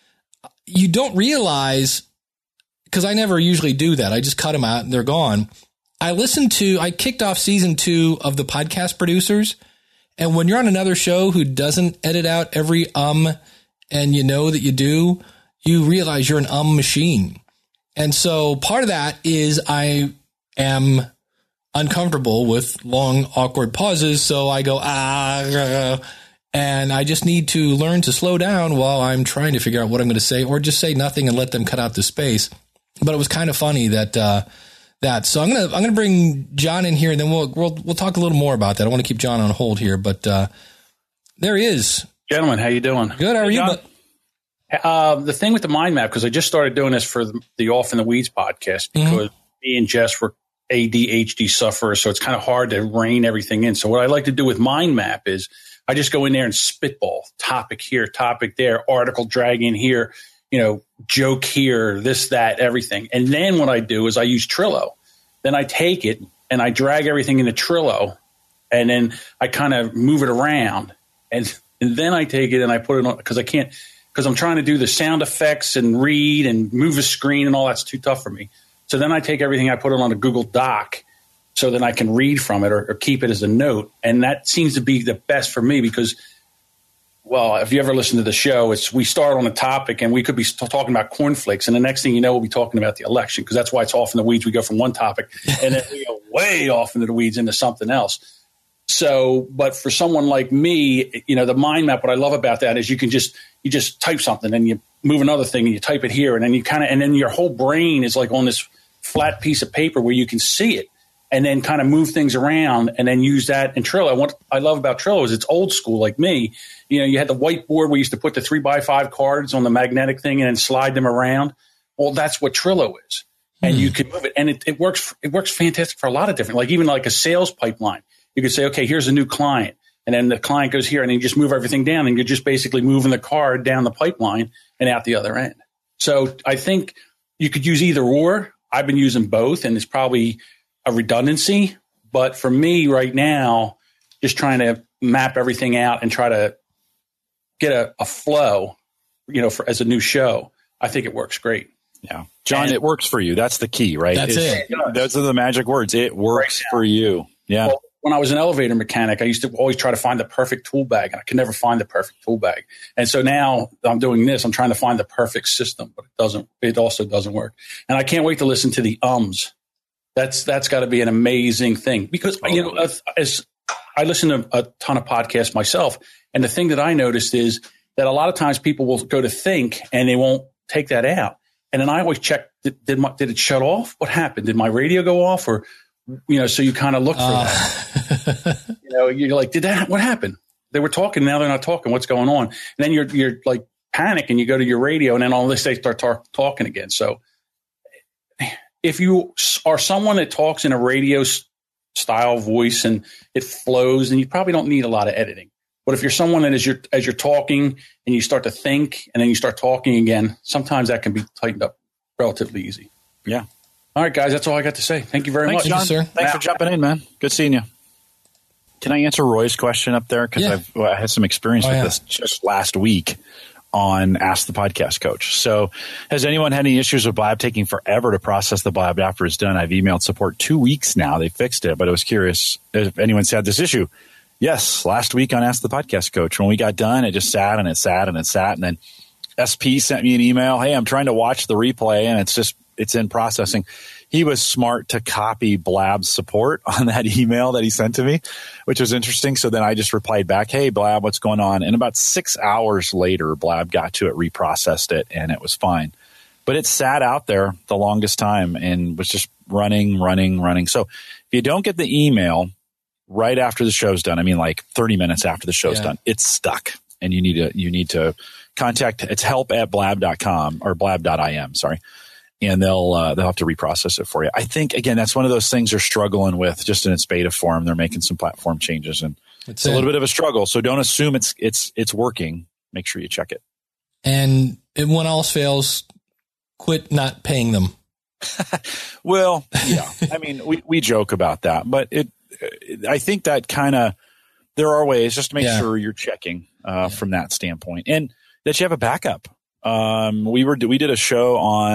You don't realize, because I never usually do that. I just cut them out and they're gone. I listened to, I kicked off season two of the Podcast Producers. And when you're on another show who doesn't edit out every um and you know that you do, you realize you're an um machine. And so part of that is I am uncomfortable with long, awkward pauses. So I go, ah, and I just need to learn to slow down while I'm trying to figure out what I'm going to say, or just say nothing and let them cut out the space. But it was kind of funny that, uh, that, so I'm going to, I'm going to bring John in here and then we'll, we'll, we'll talk a little more about that. I want to keep John on hold here, but, uh, there he is. Gentlemen, how you doing? Good. How are hey, you? But- Uh, the thing with the mind map, because I just started doing this for the, the Off in the Weeds podcast, because mm-hmm. me and Jess were A D H D sufferers, so it's kind of hard to rein everything in. So what I like to do with mind map is I just go in there and spitball topic here, topic there, article drag in here, you know, joke here, this, that, everything. And then what I do is I use Trello. Then I take it and I drag everything into Trello, and then I kind of move it around, and, and then I take it and I put it on, because I can't. because I'm trying to do the sound effects and read and move a screen and all that's too tough for me. So then I take everything, I put it on a Google Doc so that I can read from it or, or keep it as a note. And that seems to be the best for me because, well, if you ever listen to the show, it's we start on a topic and we could be talking about cornflakes. And the next thing you know, we'll be talking about the election because that's why it's off in the weeds. We go from one topic and then we go way off into the weeds into something else. So, but for someone like me, you know, the mind map, what I love about that is you can just, you just type something and you move another thing and you type it here and then you kind of, and then your whole brain is like on this flat piece of paper where you can see it and then kind of move things around and then use that in Trello. What I love about Trello is it's old school like me. You know, you had the whiteboard where you used to put the three by five cards on the magnetic thing and then slide them around. Well, that's what Trello is. And hmm. you can move it. And it, it works, it works fantastic for a lot of different, like even like a sales pipeline. You could say, okay, here's a new client. And then the client goes here and then you just move everything down and you're just basically moving the card down the pipeline and out the other end. So I think you could use either or. I've been using both and it's probably a redundancy. But for me right now, just trying to map everything out and try to get a, a flow, you know, for, as a new show, I think it works great. Yeah. John, and, it works for you. That's the key, right? That's it's, it. Those are the magic words. It works right for you. Yeah. Well, when I was an elevator mechanic, I used to always try to find the perfect tool bag, and I could never find the perfect tool bag. And so now I'm doing this. I'm trying to find the perfect system, but it doesn't. It also doesn't work. And I can't wait to listen to the ums. That's that's got to be an amazing thing because oh, you know, as, as I listen to a ton of podcasts myself, and the thing that I noticed is that a lot of times people will go to think and they won't take that out. And then I always check: did did, my, did it shut off? What happened? Did my radio go off? Or you know, so you kind of look for uh. that. You know, you're like, did that? What happened? They were talking, now they're not talking. What's going on? And then you're you're like panic, and you go to your radio, and then all this they start tar- talking again. So, if you are someone that talks in a radio style voice and it flows, then you probably don't need a lot of editing. But if you're someone that as you're as you're talking and you start to think, and then you start talking again, sometimes that can be tightened up relatively easy. Yeah. All right, guys, that's all I got to say. Thank you very Thanks, much. John. Thank you, sir. Thanks now, for jumping in, man. Good seeing you. Can I answer Roy's question up there? Because yeah. I've well, I had some experience oh, with yeah. this just last week on Ask the Podcast Coach. So has anyone had any issues with Blab taking forever to process the Blab after it's done? I've emailed support two weeks now. They fixed it, but I was curious if anyone's had this issue. Yes, last week on Ask the Podcast Coach, when we got done, it just sat and it sat and it sat. And then S P sent me an email. Hey, I'm trying to watch the replay and it's just, it's in processing. He was smart to copy Blab's support on that email that he sent to me, which was interesting. So then I just replied back, hey, Blab, what's going on? And about six hours later, Blab got to it, reprocessed it, and it was fine. But it sat out there the longest time and was just running, running, running. So if you don't get the email right after the show's done, I mean like thirty minutes after the show's yeah. done, it's stuck. And you need to you need to contact, it's help at blab dot com or blab dot I M, sorry. And they'll uh, they'll have to reprocess it for you. I think, again, that's one of those things they're struggling with just in its beta form. They're making some platform changes, and it's, it's a little bit of a struggle. So don't assume it's it's it's working. Make sure you check it. And when all else fails, quit not paying them. Well, yeah. I mean, we, we joke about that, but it. I think that kind of there are ways just to make yeah. sure you're checking uh, yeah. from that standpoint, and that you have a backup. Um, we were, we did a show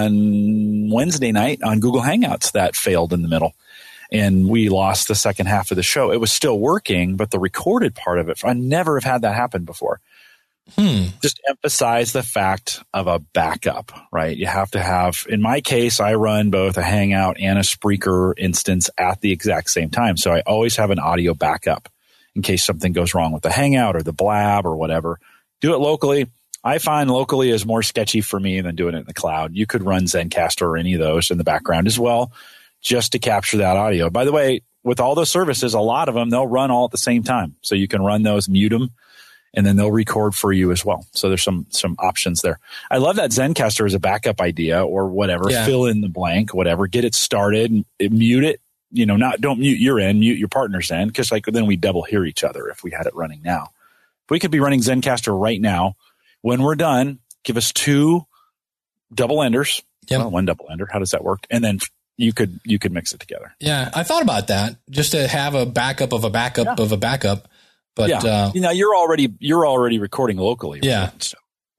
on Wednesday night on Google Hangouts that failed in the middle, and we lost the second half of the show. It was still working, but the recorded part of it, I never have had that happen before. Hmm. Just emphasize the fact of a backup, right? You have to have, in my case, I run both a Hangout and a Spreaker instance at the exact same time. So I always have an audio backup in case something goes wrong with the Hangout or the Blab or whatever. Do it locally. I find locally is more sketchy for me than doing it in the cloud. You could run Zencastr or any of those in the background as well, just to capture that audio. By the way, with all those services, a lot of them, they'll run all at the same time. So you can run those, mute them, and then they'll record for you as well. So there's some some options there. I love that Zencastr as a backup idea or whatever. Yeah. Fill in the blank, whatever. Get it started, mute it. You know, not don't mute your end, mute your partner's end, because like then we double hear each other if we had it running now. But we could be running Zencastr right now. When we're done, give us two double enders. Yep. Well, one double ender. How does that work? And then you could you could mix it together. Yeah, I thought about that, just to have a backup of a backup yeah. of a backup. But yeah, uh, you know, you're already you're already recording locally. Right? Yeah. So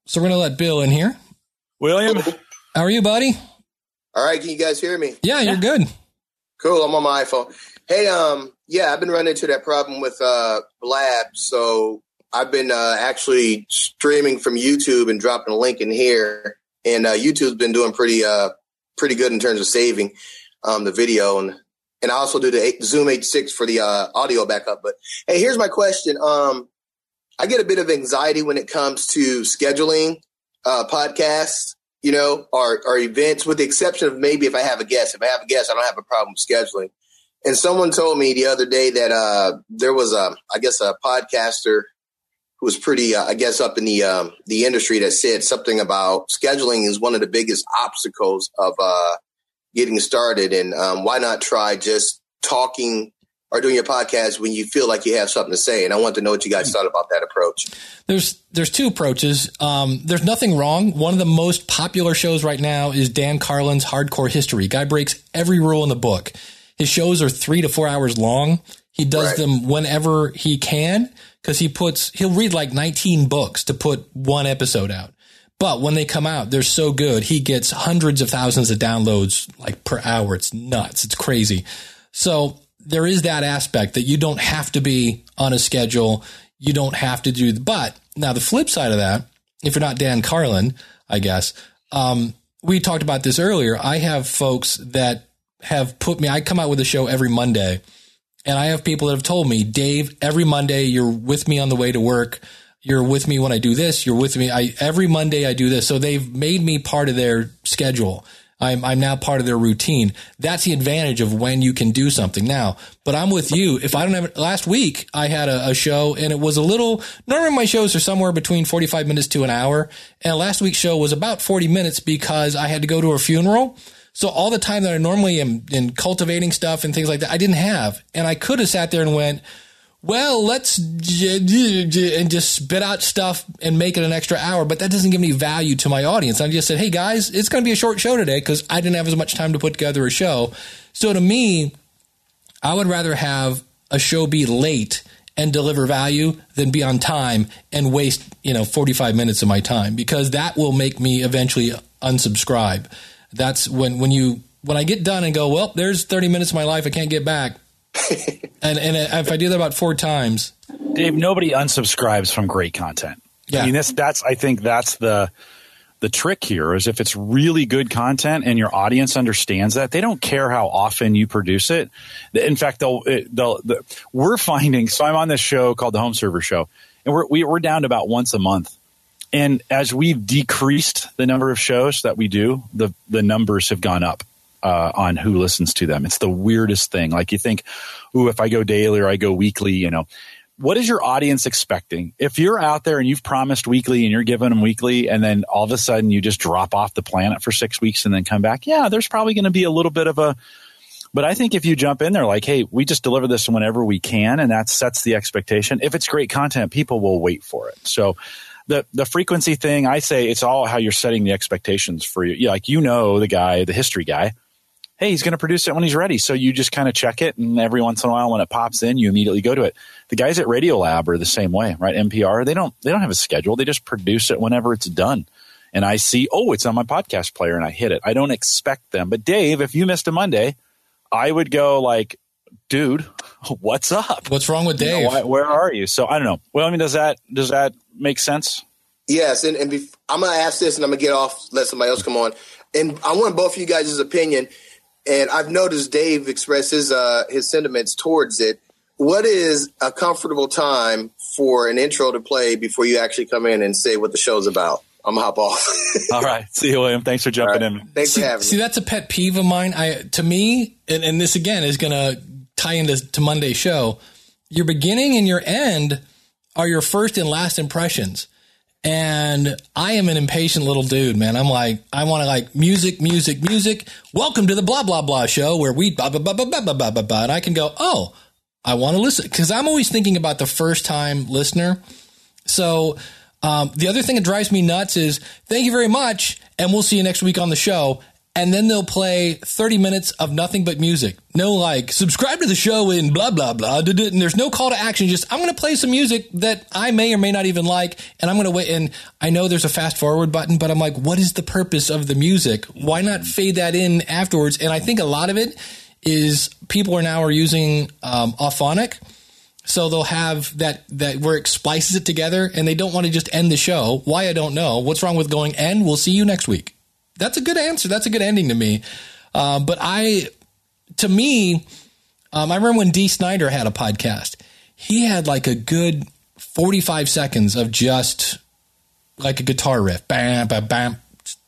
So we're going to let Bill in here. William, how are you, buddy? All right, can you guys hear me? Yeah, you're good. Cool, I'm on my iPhone. Hey, um, yeah, I've been running into that problem with uh, Blab, so I've been uh, actually streaming from YouTube and dropping a link in here, and uh, YouTube's been doing pretty uh, pretty good in terms of saving um, the video, and and I also do the Zoom H six for the uh, audio backup. But hey, here's my question. Um, I get a bit of anxiety when it comes to scheduling uh, podcasts. You know, or, or events, with the exception of maybe if I have a guest. If I have a guest, I don't have a problem scheduling. And someone told me the other day that uh, there was, a, I guess, a podcaster who was pretty, uh, I guess, up in the um, the industry that said something about scheduling is one of the biggest obstacles of uh, getting started. And um, why not try just talking or doing your podcast when you feel like you have something to say? And I want to know what you guys thought about that approach. There's there's two approaches. Um, there's nothing wrong. One of the most popular shows right now is Dan Carlin's Hardcore History. Guy breaks every rule in the book. His shows are three to four hours long. He does right. them whenever he can because he puts he'll read like nineteen books to put one episode out. But when they come out, they're so good. He gets hundreds of thousands of downloads like per hour. It's nuts. It's crazy. So there is that aspect that you don't have to be on a schedule. You don't have to do, but now the flip side of that, if you're not Dan Carlin, I guess, um, we talked about this earlier. I have folks that have put me, I come out with a show every Monday, and I have people that have told me, Dave, every Monday you're with me on the way to work. You're with me when I do this. You're with me. I, every Monday I do this. So they've made me part of their schedule. I'm, I'm now part of their routine. That's the advantage of when you can do something now. But I'm with you. If I don't have it, last week I had a, a show and it was a little, normally my shows are somewhere between forty-five minutes to an hour. And last week's show was about forty minutes because I had to go to a funeral. So all the time that I normally am in cultivating stuff and things like that, I didn't have. And I could have sat there and went, well, let's j- j- j- and just spit out stuff and make it an extra hour. But that doesn't give any value to my audience. I just said, hey, guys, it's going to be a short show today because I didn't have as much time to put together a show. So to me, I would rather have a show be late and deliver value than be on time and waste, you know, forty-five minutes of my time, because that will make me eventually unsubscribe. That's when, when you, when I get done and go, well, there's thirty minutes of my life I can't get back. and and if I do that about four times, Dave, nobody unsubscribes from great content. Yeah. I mean, that's, that's, I think that's the, the trick here is if it's really good content and your audience understands that, they don't care how often you produce it. In fact, they'll, they'll, the, we're finding, so I'm on this show called the Home Server Show, and we're, we, we're down to about once a month. And as we've decreased the number of shows that we do, the, the numbers have gone up. Uh, on who listens to them. It's the weirdest thing. Like you think, ooh, if I go daily or I go weekly, you know, what is your audience expecting? If you're out there and you've promised weekly and you're giving them weekly and then all of a sudden you just drop off the planet for six weeks and then come back, yeah, there's probably going to be a little bit of a, but I think if you jump in there like, hey, we just deliver this whenever we can, and that sets the expectation. If it's great content, people will wait for it. So the the frequency thing, I say it's all how you're setting the expectations for you. Like, you know, the guy, the history guy, hey, he's going to produce it when he's ready. So you just kind of check it, and every once in a while when it pops in, you immediately go to it. The guys at Radiolab are the same way, right? N P R, they don't they don't have a schedule. They just produce it whenever it's done. And I see, oh, it's on my podcast player, and I hit it. I don't expect them. But Dave, if you missed a Monday, I would go like, dude, what's up? What's wrong with Dave? You know, why, where are you? So I don't know. Well, I mean, does that does that make sense? Yes, and, and bef- I'm going to ask this, and I'm going to get off, let somebody else come on. And I want both of you guys' opinion. And I've noticed Dave express his, uh, his sentiments towards it. What is a comfortable time for an intro to play before you actually come in and say what the show's about? I'm going to hop off. All right. See you, William. Thanks for jumping right. in. Thanks see, for having see, me. See, that's a pet peeve of mine. I To me, and, and this again is going to tie into to Monday's show, your beginning and your end are your first and last impressions. And I am an impatient little dude, man. I'm like, I want to like music, music, music. Welcome to the blah, blah, blah show where we blah, blah, blah, blah, blah, blah, blah, blah, blah. And I can go, oh, I want to listen. Because I'm always thinking about the first time listener. So um, the other thing that drives me nuts is thank you very much. And we'll see you next week on the show. And then they'll play thirty minutes of nothing but music. No, like, subscribe to the show and blah, blah, blah. And there's no call to action. Just, I'm going to play some music that I may or may not even like. And I'm going to wait. And I know there's a fast forward button, but I'm like, what is the purpose of the music? Why not fade that in afterwards? And I think a lot of it is people are now are using um, Auphonic. So they'll have that, that where it splices it together and they don't want to just end the show. Why? I don't know. What's wrong with going end? We'll see you next week. That's a good answer. That's a good ending to me. Uh, but I, to me, um, I remember when Dee Snider had a podcast, he had like a good forty-five seconds of just like a guitar riff. Bam, bam, bam,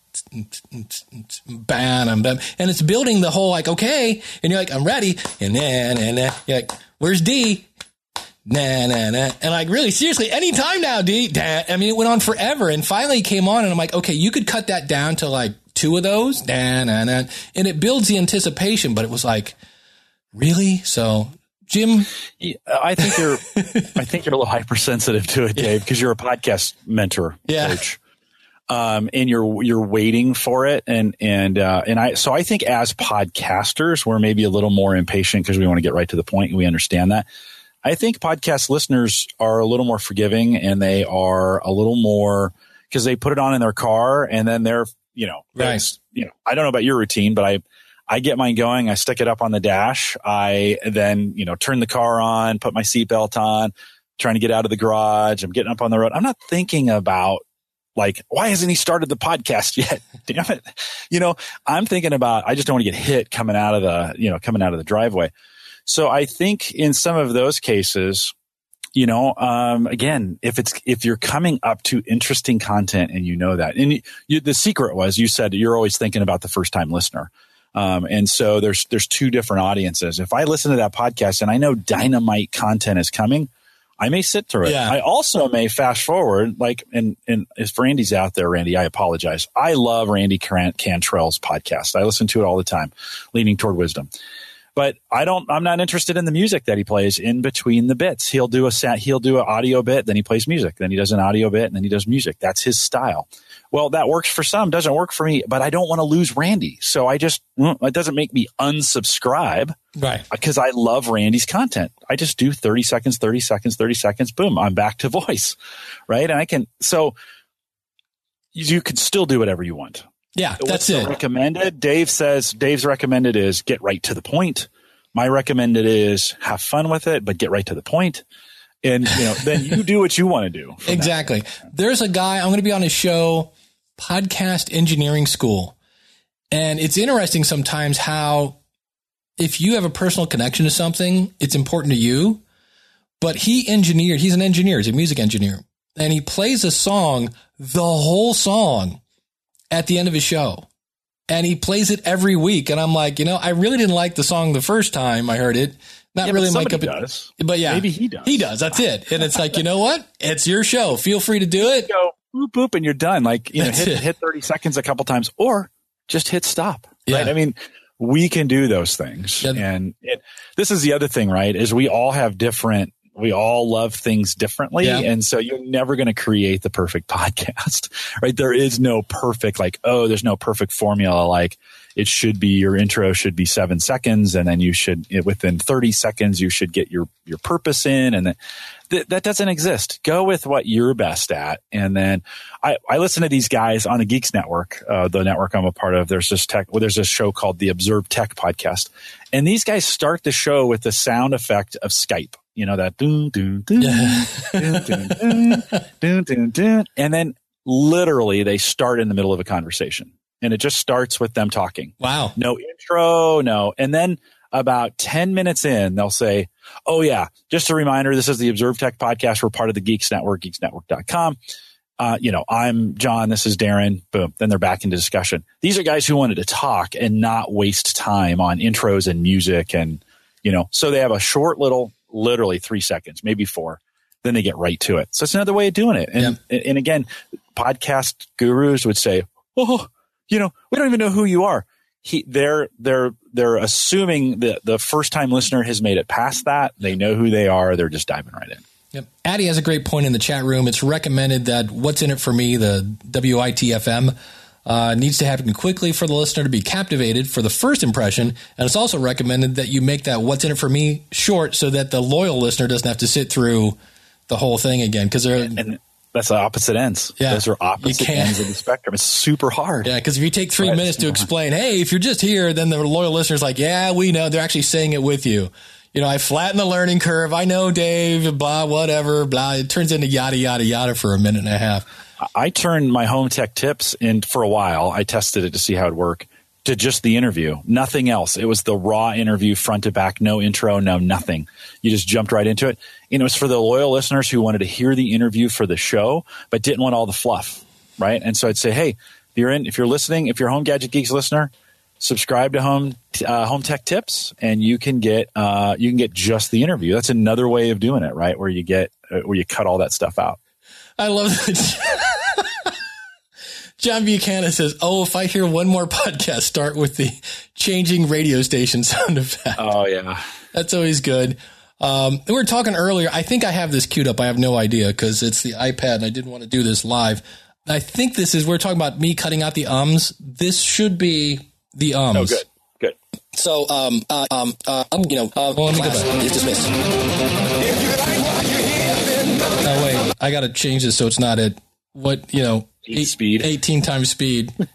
bam, bam. And it's building the whole like, okay. And you're like, I'm ready. And then, and then you're like, where's Dee? Nah, nah, nah. And like, really, seriously, anytime now, D. I mean, it went on forever. And finally he came on and I'm like, okay, you could cut that down to like two of those. Nah, nah, nah. And it builds the anticipation, but it was like, really? So, Jim? Yeah, I think you're, I think you're a little hypersensitive to it, Dave, because you're a podcast mentor, yeah. coach. Um, and you're, you're waiting for it. And, and, uh, and I, so I think as podcasters, we're maybe a little more impatient because we want to get right to the point and we understand that. I think podcast listeners are a little more forgiving and they are a little more because they put it on in their car and then they're, you know, right. you know, I don't know about your routine, but I, I get mine going. I stick it up on the dash. I then, you know, turn the car on, put my seatbelt on, trying to get out of the garage. I'm getting up on the road. I'm not thinking about like, why hasn't he started the podcast yet? Damn it. You know, I'm thinking about, I just don't want to get hit coming out of the, you know, coming out of the driveway. So I think in some of those cases, you know, um, again, if it's if you're coming up to interesting content and you know that, and you, you, the secret was you said you're always thinking about the first time listener, um, and so there's there's two different audiences. If I listen to that podcast and I know dynamite content is coming, I may sit through it. Yeah. I also may fast forward, like, and and if Randy's out there, Randy, I apologize. I love Randy Cantrell's podcast. I listen to it all the time, Leaning Toward Wisdom. But I don't, I'm not interested in the music that he plays in between the bits. He'll do a set, he'll do an audio bit, then he plays music, then he does an audio bit, and then he does music. That's his style. Well, that works for some, doesn't work for me, but I don't want to lose Randy. So I just, it doesn't make me unsubscribe. Right. Because I love Randy's content. I just do thirty seconds, thirty seconds, thirty seconds, boom, I'm back to voice. Right. And I can, so you can still do whatever you want. Yeah, that's What's it. Recommended. Dave says Dave's recommended is get right to the point. My recommended is have fun with it, but get right to the point. And you know, then you do what you want to do. Exactly. There's a guy, I'm going to be on his show, Podcast Engineering School. And it's interesting sometimes how if you have a personal connection to something, it's important to you. But he engineered, he's an engineer, he's a music engineer. And he plays a song, the whole song, at the end of his show. And he plays it every week. And I'm like, you know, I really didn't like the song the first time I heard it. Not yeah, really my cup of does. But yeah. Maybe he does. He does. That's it. And it's like, you know what? It's your show. Feel free to do it. Go boop, boop, and you're done. Like, you know, That's hit, it. hit thirty seconds a couple times or just hit stop. Yeah. Right. I mean, we can do those things. Yeah. And it, this is the other thing, right? Is we all have different, we all love things differently. Yeah. And so you're never going to create the perfect podcast, right? There is no perfect, like, oh, there's no perfect formula. Like it should be, your intro should be seven seconds. And then you should, within thirty seconds, you should get your, your purpose in. And then th- that doesn't exist. Go with what you're best at. And then I, I listen to these guys on the Geeks Network, uh, the network I'm a part of. There's this tech, well, there's this show called the Observe Tech podcast. And these guys start the show with the sound effect of Skype. You know, that doon, doon, doon, Yeah. doon, doon, doon, doon, doon, doon. And then literally they start in the middle of a conversation and it just starts with them talking. Wow. No intro, no. And then about ten minutes in, they'll say, oh yeah, just a reminder, this is the Observe Tech podcast. We're part of the Geeks Network, geeks network dot com. Uh, you know, I'm John, this is Darren, boom. Then they're back into discussion. These are guys who wanted to talk and not waste time on intros and music and, you know, so they have a short little, literally three seconds, maybe four. Then they get right to it. So it's another way of doing it. And, Yeah. and again, podcast gurus would say, oh, you know, we don't even know who you are. He, they're, they're, they're assuming that the first time listener has made it past that. They know who they are. They're just diving right in. Yep. Addie has a great point in the chat room. It's recommended that What's in It for Me, the W I T F M Uh, needs to happen quickly for the listener to be captivated for the first impression. And it's also recommended that you make that what's in it for me short so that the loyal listener doesn't have to sit through the whole thing again. Because they're and that's the opposite ends. Yeah, those are opposite ends of the spectrum. It's super hard. Yeah, because if you take three right, minutes to explain, hard. Hey, if you're just here, then the loyal listener's like, yeah, we know. They're actually saying it with you. You know, I flatten the learning curve. I know, Dave, blah, whatever, blah. It turns into yada, yada, yada for a minute and a half. I turned my home tech tips in for a while. I tested it to see how it worked to just the interview, nothing else. It was the raw interview front to back, no intro, no nothing. You just jumped right into it. And it was for the loyal listeners who wanted to hear the interview for the show, but didn't want all the fluff. Right. And so I'd say, hey, if you're in, if you're listening, if you're a Home Gadget Geeks listener, subscribe to Home uh, Home Tech Tips, and you can get uh, you can get just the interview. That's another way of doing it, right? Where you get uh, where you cut all that stuff out. I love that. John Buchanan says, "Oh, if I hear one more podcast, start with the changing radio station sound effect." Oh yeah, that's always good. Um, we were talking earlier. I think I have this queued up. I have no idea because it's the iPad, and I didn't want to do this live. I think this is we're talking about me cutting out the ums. This should be the ums. Oh, good, good. So, um, uh, um, uh, um, you know, uh, well, let me go back. It's dismissed. Oh wait, I got to change this so it's not at what you know, eight, speed, eighteen times speed. And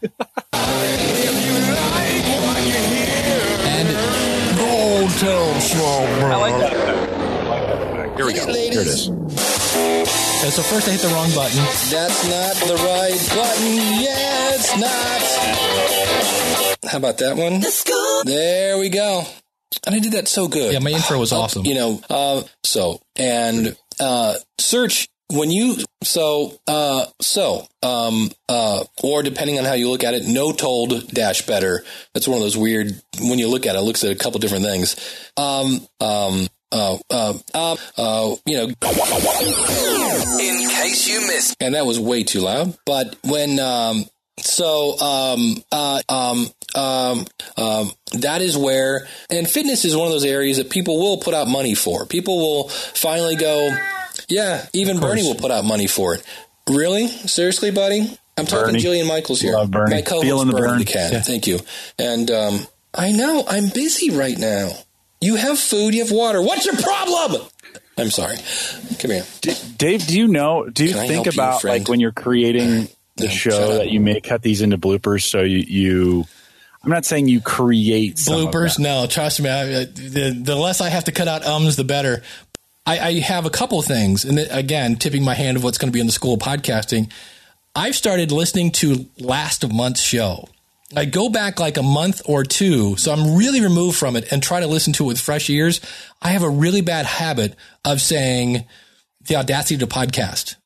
gold tell small bro. I like that. I like that. Here we go. Hey, Here it is. Okay, so first I hit the wrong button. That's not the right button. Yeah, it's not. How about that one? There we go. And I did that so good. Yeah, my intro was awesome. You know, uh, so, and uh, search when you, so, uh, so, um, uh, or depending on how you look at it, no told dash better. That's one of those weird, when you look at it, it looks at a couple different things. Um, um, Uh, uh, uh, uh, you know, in case you missed, and that was way too loud. But when, um, so, um, uh, um, um, um, that is where, and fitness is one of those areas that people will put out money for. People will finally go, yeah, even Bernie will put out money for it. Really? Seriously, buddy? I'm talking Bernie. Jillian Michaels here. Love Bernie. My co-host Feeling the Bernie burn. the cat. Yeah. Thank you. And, um, I know I'm busy right now. You have food, you have water. What's your problem? I'm sorry. Come here. D- Dave, do you know, do you Can I think help you, about friend? like when you're creating the No, shut show up. that you may cut these into bloopers so you, you I'm not saying you create some of Bloopers? that. No, trust me. I, the, the less I have to cut out ums, the better. I, I have a couple things. And again, tipping my hand of what's going to be in the school of podcasting. I've started listening to last month's show. I go back like a month or two, so I'm really removed from it and try to listen to it with fresh ears. I have a really bad habit of saying the Audacity to podcast.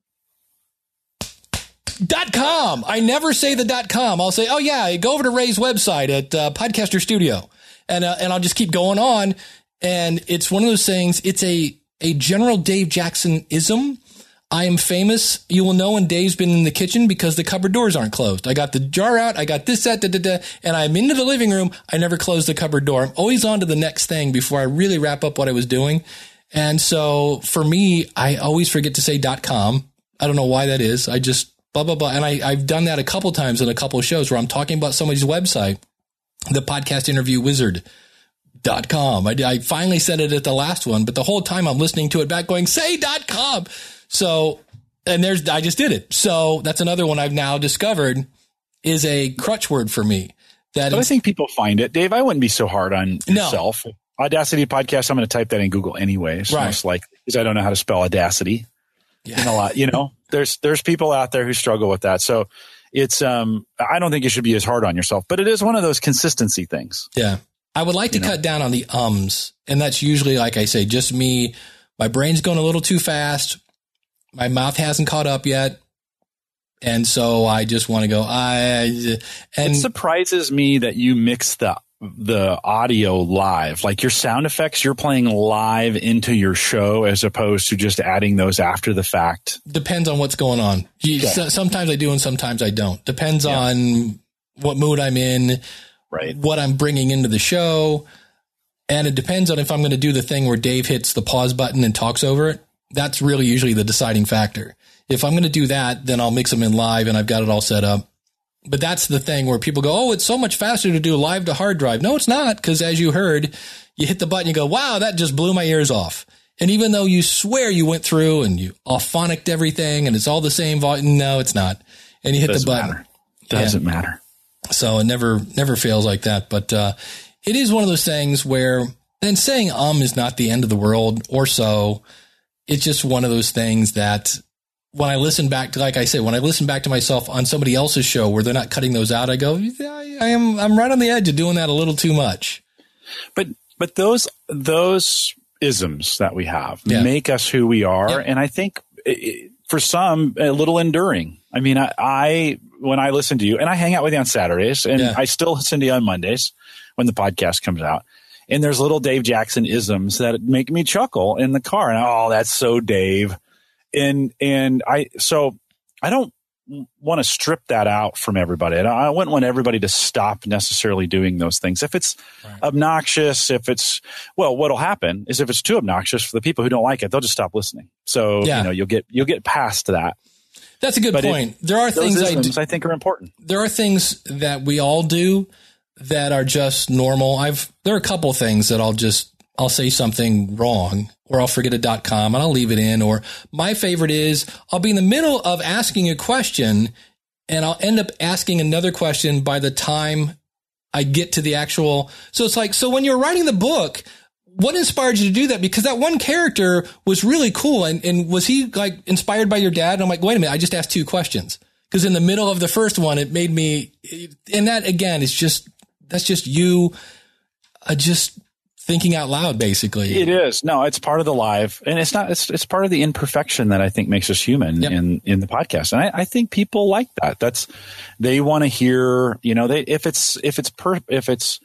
Dot com. I never say the dot com. I'll say, oh yeah, go over to Ray's website at uh, Podcaster Studio, and uh, and I'll just keep going on. And it's one of those things. It's a a general Dave Jackson ism. I am famous. You will know when Dave's been in the kitchen because the cupboard doors aren't closed. I got the jar out. I got this, that, da, da, da, and I'm into the living room. I never close the cupboard door. I'm always on to the next thing before I really wrap up what I was doing. And so for me, I always forget to say .com. I don't know why that is. I just blah, blah, blah. And I, I've done that a couple times in a couple of shows where I'm talking about somebody's website, the podcast interview wizard. Dot com. I, I finally said it at the last one, but the whole time I'm listening to it back going, say dot com. So, and there's, I just did it. So that's another one I've now discovered is a crutch word for me. That But is, I think people find it. Dave, I wouldn't be so hard on No. yourself. Audacity podcast, I'm going to type that in Google anyways. Right. Most likely, because I don't know how to spell Audacity. Yeah. And a lot, you know, there's, there's people out there who struggle with that. So it's, um, I don't think you should be as hard on yourself, but it is one of those consistency things. yeah. I would like to You know. cut down on the ums. And that's usually, like I say, just me. My brain's going a little too fast. My mouth hasn't caught up yet. And so I just want to go, I, and It surprises me that you mix the the audio live, like your sound effects, you're playing live into your show as opposed to just adding those after the fact. depends on what's going on. You, Okay. so, sometimes I do and sometimes I don't. Depends Yeah. on what mood I'm in, Right. what I'm bringing into the show. And it depends on if I'm going to do the thing where Dave hits the pause button and talks over it. That's really usually the deciding factor. If I'm going to do that, then I'll mix them in live and I've got it all set up. but that's the thing where people go, oh, it's so much faster to do live to hard drive. No, it's not. Because as you heard, you hit the button, you go, wow, that just blew my ears off. And even though you swear you went through and you auphonicked everything and it's all the same volume, no, it's not. And you hit Doesn't the button. Matter. Doesn't yeah. matter. So it never, never fails like that. But, uh, it is one of those things where then saying, um, is not the end of the world or so. It's just one of those things that when I listen back to, like I said, when I listen back to myself on somebody else's show where they're not cutting those out, I go, I, I am, I'm right on the edge of doing that a little too much. But, but those, those isms that we have yeah. make us who we are. Yep. And I think it, for some, a little enduring. I mean, I, I, when I listen to you and I hang out with you on Saturdays and yeah. I still listen to you on Mondays when the podcast comes out, and there's little Dave Jackson isms that make me chuckle in the car. And oh, that's so Dave. And, and I, so I don't want to strip that out from everybody. And I wouldn't want everybody to stop necessarily doing those things. If it's right. obnoxious, if it's, well, what'll happen is if it's too obnoxious for the people who don't like it, they'll just stop listening. So, yeah. you know, you'll get, you'll get past that. That's a good but point. It, there are things I, do, I think are important. There are things that we all do that are just normal. I've, there are a couple of things that I'll just, I'll say something wrong or I'll forget a dot com and I'll leave it in. Or my favorite is I'll be in the middle of asking a question and I'll end up asking another question by the time I get to the actual. So it's like, so when you're writing the book, what inspired you to do that? Because that one character was really cool. And, and was he like inspired by your dad? And I'm like, wait a minute, I just asked two questions. Because in the middle of the first one, it made me, and that again is just, that's just you uh, just thinking out loud, basically. It is. No, it's part of the live. And it's not, it's, it's part of the imperfection that I think makes us human yep. in, in the podcast. And I, I think people like that. That's, they want to hear, you know, they, if it's, if it's per, if it's,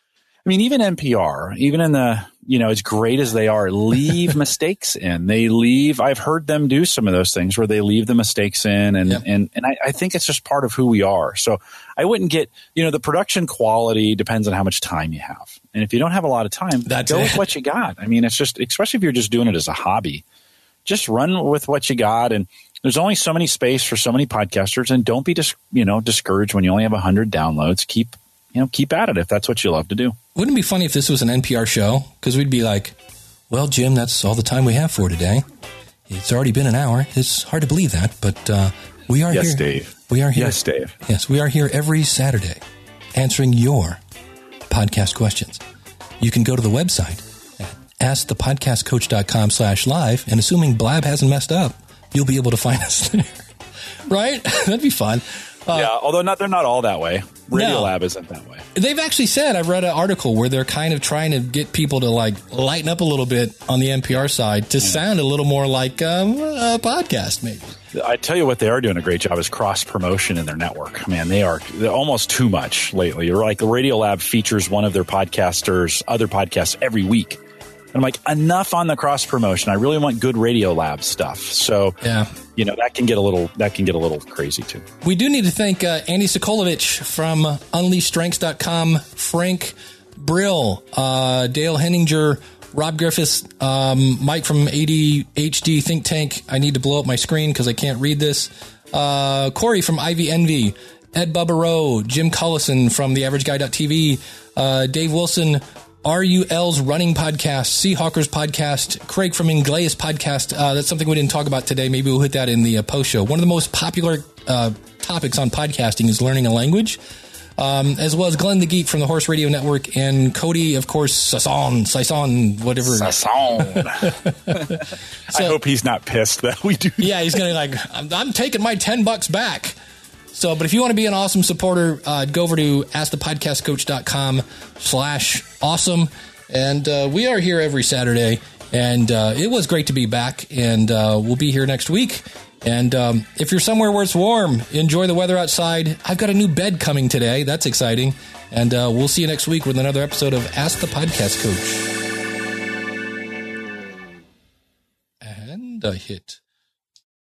I mean, even N P R, even in the, you know, as great as they are, leave mistakes in. They leave, I've heard them do some of those things where they leave the mistakes in. And, yep. and, and I, I think it's just part of who we are. So I wouldn't get, you know, the production quality depends on how much time you have. And if you don't have a lot of time, That's go it. with what you got. I mean, it's just, especially if you're just doing it as a hobby, just run with what you got. And there's only so many space for so many podcasters, and don't be dis, you know, discouraged when you only have a hundred downloads. Keep, you know, keep at it if that's what you love to do. Wouldn't it be funny if this was an N P R show? Because we'd be like, well, Jim, that's all the time we have for today. It's already been an hour. It's hard to believe that, but uh, we are yes, here. Yes, Dave. We are here. Yes, Dave. Yes, we are here every Saturday answering your podcast questions. You can go to the website at askthepodcastcoach.com slash live, and assuming Blab hasn't messed up, you'll be able to find us there. Right? That'd be fun. Uh, yeah, although not, they're not all that way. Radiolab no. isn't that way. They've actually said, I've read an article where they're kind of trying to get people to like lighten up a little bit on the N P R side to yeah. sound a little more like um, a podcast, maybe. I tell you what, they are doing a great job is cross promotion in their network. Man, they are they're almost too much lately. You're like the Radiolab features one of their podcasters, other podcasts every week. And I'm like, enough on the cross promotion. I really want good Radiolab stuff. So, yeah. you know, that can get a little that can get a little crazy too. We do need to thank uh, Andy Sokolovich from unleash strengths dot com, Frank Brill, uh, Dale Henninger, Rob Griffiths, um, Mike from A D H D Think Tank. I need to blow up my screen because I can't read this. Uh, Corey from Ivy Envy, Ed Bubba Rowe, Jim Cullison from the average guy dot t v, uh, Dave Wilson, R U L's Running Podcast, Seahawkers Podcast, Craig from Ingleus Podcast. Uh, that's something we didn't talk about today. Maybe we'll hit that in the uh, post show. One of the most popular uh, topics on podcasting is learning a language, um, as well as Glenn the Geek from the Horse Radio Network, and Cody, of course, Sasson, Sasson, whatever. Sasson. so, I hope he's not pissed that we do that. Yeah, he's going to like, I'm, I'm taking my ten bucks back. So, but if you want to be an awesome supporter, uh, go over to askthepodcastcoach.com slash awesome. And uh, we are here every Saturday. And uh, it was great to be back. And uh, we'll be here next week. And um, if you're somewhere where it's warm, enjoy the weather outside. I've got a new bed coming today. That's exciting. And uh, we'll see you next week with another episode of Ask the Podcast Coach. And a hit.